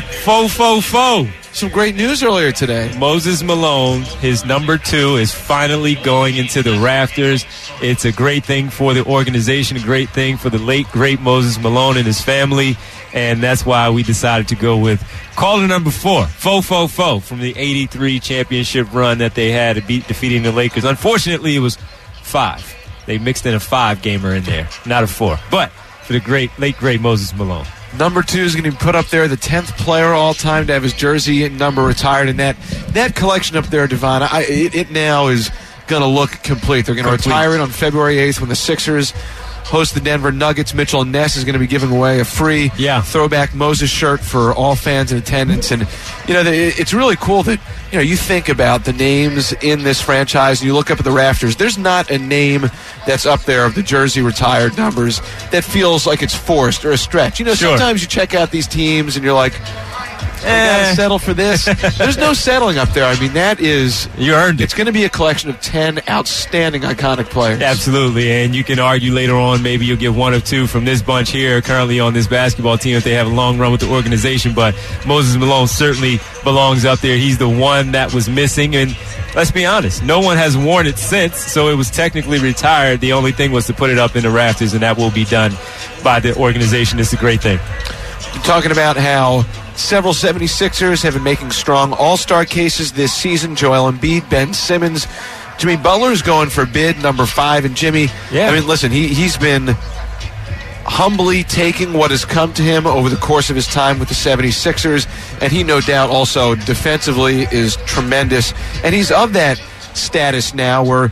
Speaker 2: Fo.
Speaker 1: Some great news earlier today.
Speaker 2: Moses Malone, his number 2, is finally going into the rafters. It's a great thing for the organization, a great thing for the late, great Moses Malone and his family, and that's why we decided to go with caller number 4, Fo, from the 83 championship run that they had defeating the Lakers. Unfortunately, it was 5. They mixed in a 5-gamer in there, not a 4. But for the late, great Moses Malone.
Speaker 1: Number 2 is going to be put up there, the 10th player all time to have his jersey number retired. And that collection up there, Devon, it now is going to look complete. They're going to retire it on February 8th when the Sixers host the Denver Nuggets. Mitchell Ness is going to be giving away a free throwback Moses shirt for all fans in attendance. And, it's really cool that, you think about the names in this franchise and you look up at the rafters. There's not a name that's up there of the jersey retired numbers that feels like it's forced or a stretch. Sometimes you check out these teams and you're like, we gotta settle for this. There's no settling up there. I mean, that is...
Speaker 2: You earned it.
Speaker 1: It's going to be a collection of 10 outstanding, iconic players.
Speaker 2: Absolutely, and you can argue later on maybe you'll get 1 or 2 from this bunch here currently on this basketball team if they have a long run with the organization, but Moses Malone certainly belongs up there. He's the one that was missing, and let's be honest, no one has worn it since, so it was technically retired. The only thing was to put it up in the rafters, and that will be done by the organization. It's a great thing.
Speaker 1: We're talking about how several 76ers have been making strong all-star cases this season. Joel Embiid, Ben Simmons, Jimmy Butler's going for bid number 5. And Jimmy, I mean, listen, he's been humbly taking what has come to him over the course of his time with the 76ers, and he no doubt also defensively is tremendous. And he's of that status now where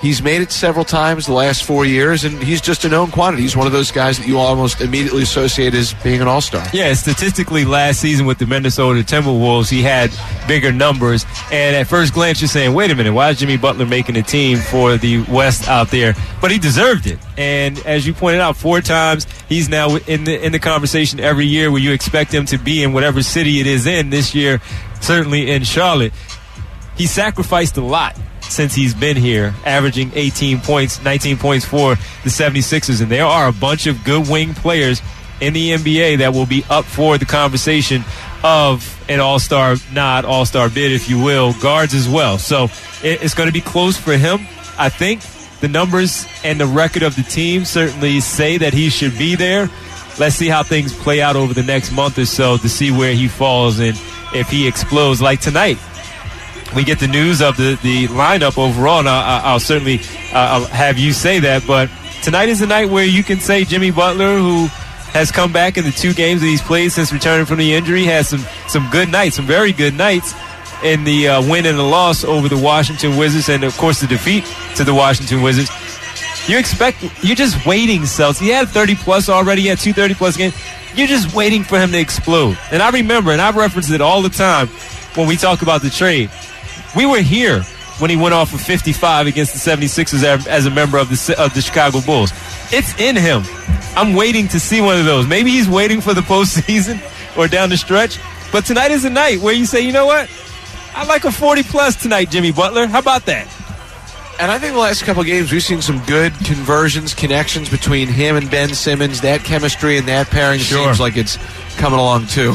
Speaker 1: He's made it several times the last 4 years, and he's just a known quantity. He's one of those guys that you almost immediately associate as being an all-star.
Speaker 2: Yeah, statistically, last season with the Minnesota Timberwolves, he had bigger numbers. And at first glance, you're saying, wait a minute, why is Jimmy Butler making a team for the West out there? But he deserved it. And as you pointed out, 4 times, he's now in the conversation every year where you expect him to be in whatever city it is in. This year, certainly in Charlotte. He sacrificed a lot since he's been here, averaging 18 points, 19 points for the 76ers. And there are a bunch of good wing players in the NBA that will be up for the conversation of an all-star nod, all-star bid, if you will, guards as well. So it's going to be close for him. I think the numbers and the record of the team certainly say that he should be there. Let's see how things play out over the next month or so to see where he falls and if he explodes like tonight. We get the news of the lineup overall, and I'll certainly I'll have you say that. But tonight is the night where you can say Jimmy Butler, who has come back in the 2 games that he's played since returning from the injury, has some good nights, some very good nights in the win and the loss over the Washington Wizards, and of course the defeat to the Washington Wizards. You're just waiting, Celtics. He had 30-plus already. He had 2 30-plus games. You're just waiting for him to explode. And I remember, and I've referenced it all the time when we talk about the trade. We were here when he went off of 55 against the 76ers as a member of the Chicago Bulls. It's in him. I'm waiting to see one of those. Maybe he's waiting for the postseason or down the stretch. But tonight is a night where you say, you know what? I like a 40-plus tonight, Jimmy Butler. How about that?
Speaker 1: And I think the last couple of games we've seen some good conversions, connections between him and Ben Simmons. That chemistry and that pairing seems like it's coming along too.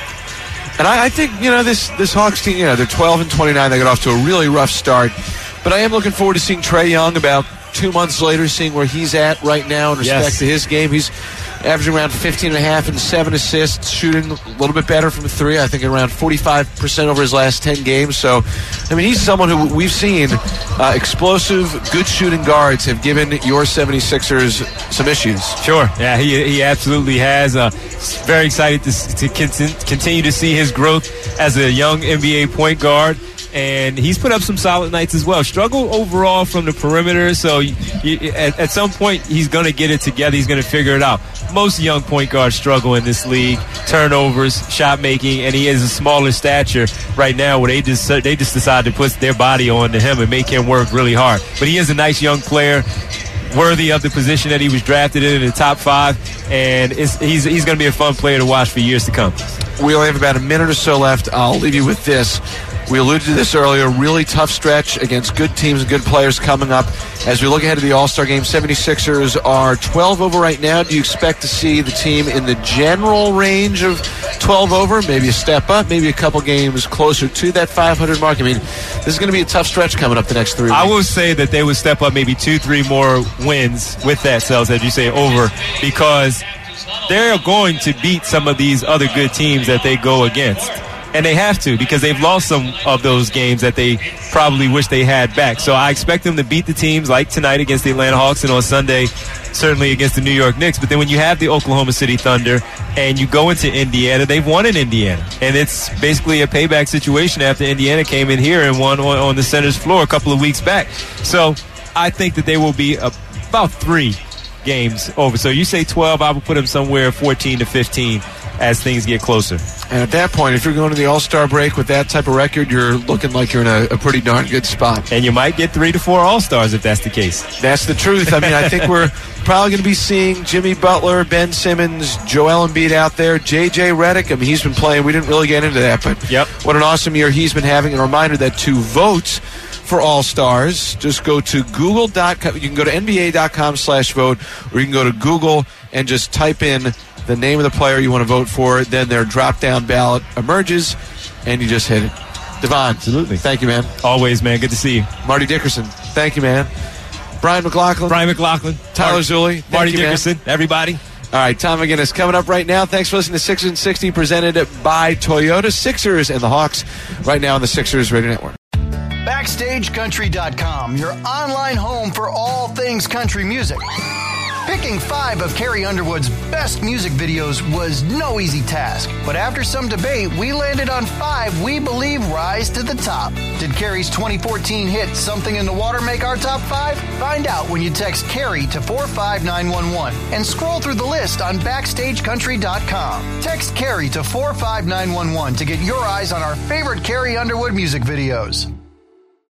Speaker 1: And I think, this Hawks team, they're 12-29. They got off to a really rough start. But I am looking forward to seeing Trae Young about 2 months later, seeing where he's at right now in respect to his game. He's averaging around 15.5 and 7 assists, shooting a little bit better from 3. I think around 45% over his last 10 games. So, he's someone who we've seen explosive, good shooting guards have given your 76ers some issues.
Speaker 2: Sure. Yeah, he absolutely has. Very excited to continue to see his growth as a young NBA point guard. And he's put up some solid nights as well. Struggled overall from the perimeter, so at some point he's going to get it together. He's going to figure it out. Most young point guards struggle in this league. Turnovers, shot making, and he has a smaller stature right now where they just decide to put their body onto him and make him work really hard. But he is a nice young player, worthy of the position that he was drafted in the top 5, and he's going to be a fun player to watch for years to come.
Speaker 1: We only have about a minute or so left. I'll leave you with this. We alluded to this earlier. Really tough stretch against good teams and good players coming up. As we look ahead to the All-Star game, 76ers are 12 over right now. Do you expect to see the team in the general range of 12 over? Maybe a step up, maybe a couple games closer to that 500 mark? This is going to be a tough stretch coming up the next 3 weeks.
Speaker 2: I will say that they would step up maybe 2-3 more wins with that, Cells, as you say, over, because they're going to beat some of these other good teams that they go against. And they have to, because they've lost some of those games that they probably wish they had back. So I expect them to beat the teams like tonight against the Atlanta Hawks and on Sunday, certainly against the New York Knicks. But then when you have the Oklahoma City Thunder and you go into Indiana, they've won in Indiana. And it's basically a payback situation after Indiana came in here and won on the center's floor a couple of weeks back. So I think that they will be about 3 games over. So you say 12, I would put them somewhere 14 to 15 as things get closer.
Speaker 1: And at that point, if you're going to the All-Star break with that type of record, you're looking like you're in a pretty darn good spot.
Speaker 2: And you might get 3 to 4 All-Stars if that's the case.
Speaker 1: That's the truth. I think we're probably going to be seeing Jimmy Butler, Ben Simmons, Joel Embiid out there, J.J. Redick. He's been playing. We didn't really get into that, but what an awesome year he's been having. And a reminder that to vote for All-Stars, just go to Google.com. You can go to NBA.com/vote, or you can go to Google and just type in the name of the player you want to vote for. Then their drop-down ballot emerges, and you just hit it. Devon,
Speaker 2: absolutely.
Speaker 1: Thank you, man.
Speaker 2: Always, man. Good to see you.
Speaker 1: Marty Dickerson, thank you, man. Brian McLaughlin. Tyler Zulli.
Speaker 2: Marty Dickerson. Everybody.
Speaker 1: All right, Tom McGinnis coming up right now. Thanks for listening to 6 and 60, presented by Toyota. Sixers and the Hawks right now on the Sixers Radio Network.
Speaker 5: BackstageCountry.com, your online home for all things country music. Picking 5 of Carrie Underwood's best music videos was no easy task, but after some debate, we landed on 5 we believe rise to the top. Did Carrie's 2014 hit Something in the Water make our top 5? Find out when you text Carrie to 45911 and scroll through the list on BackstageCountry.com. Text Carrie to 45911 to get your eyes on our favorite Carrie Underwood music videos.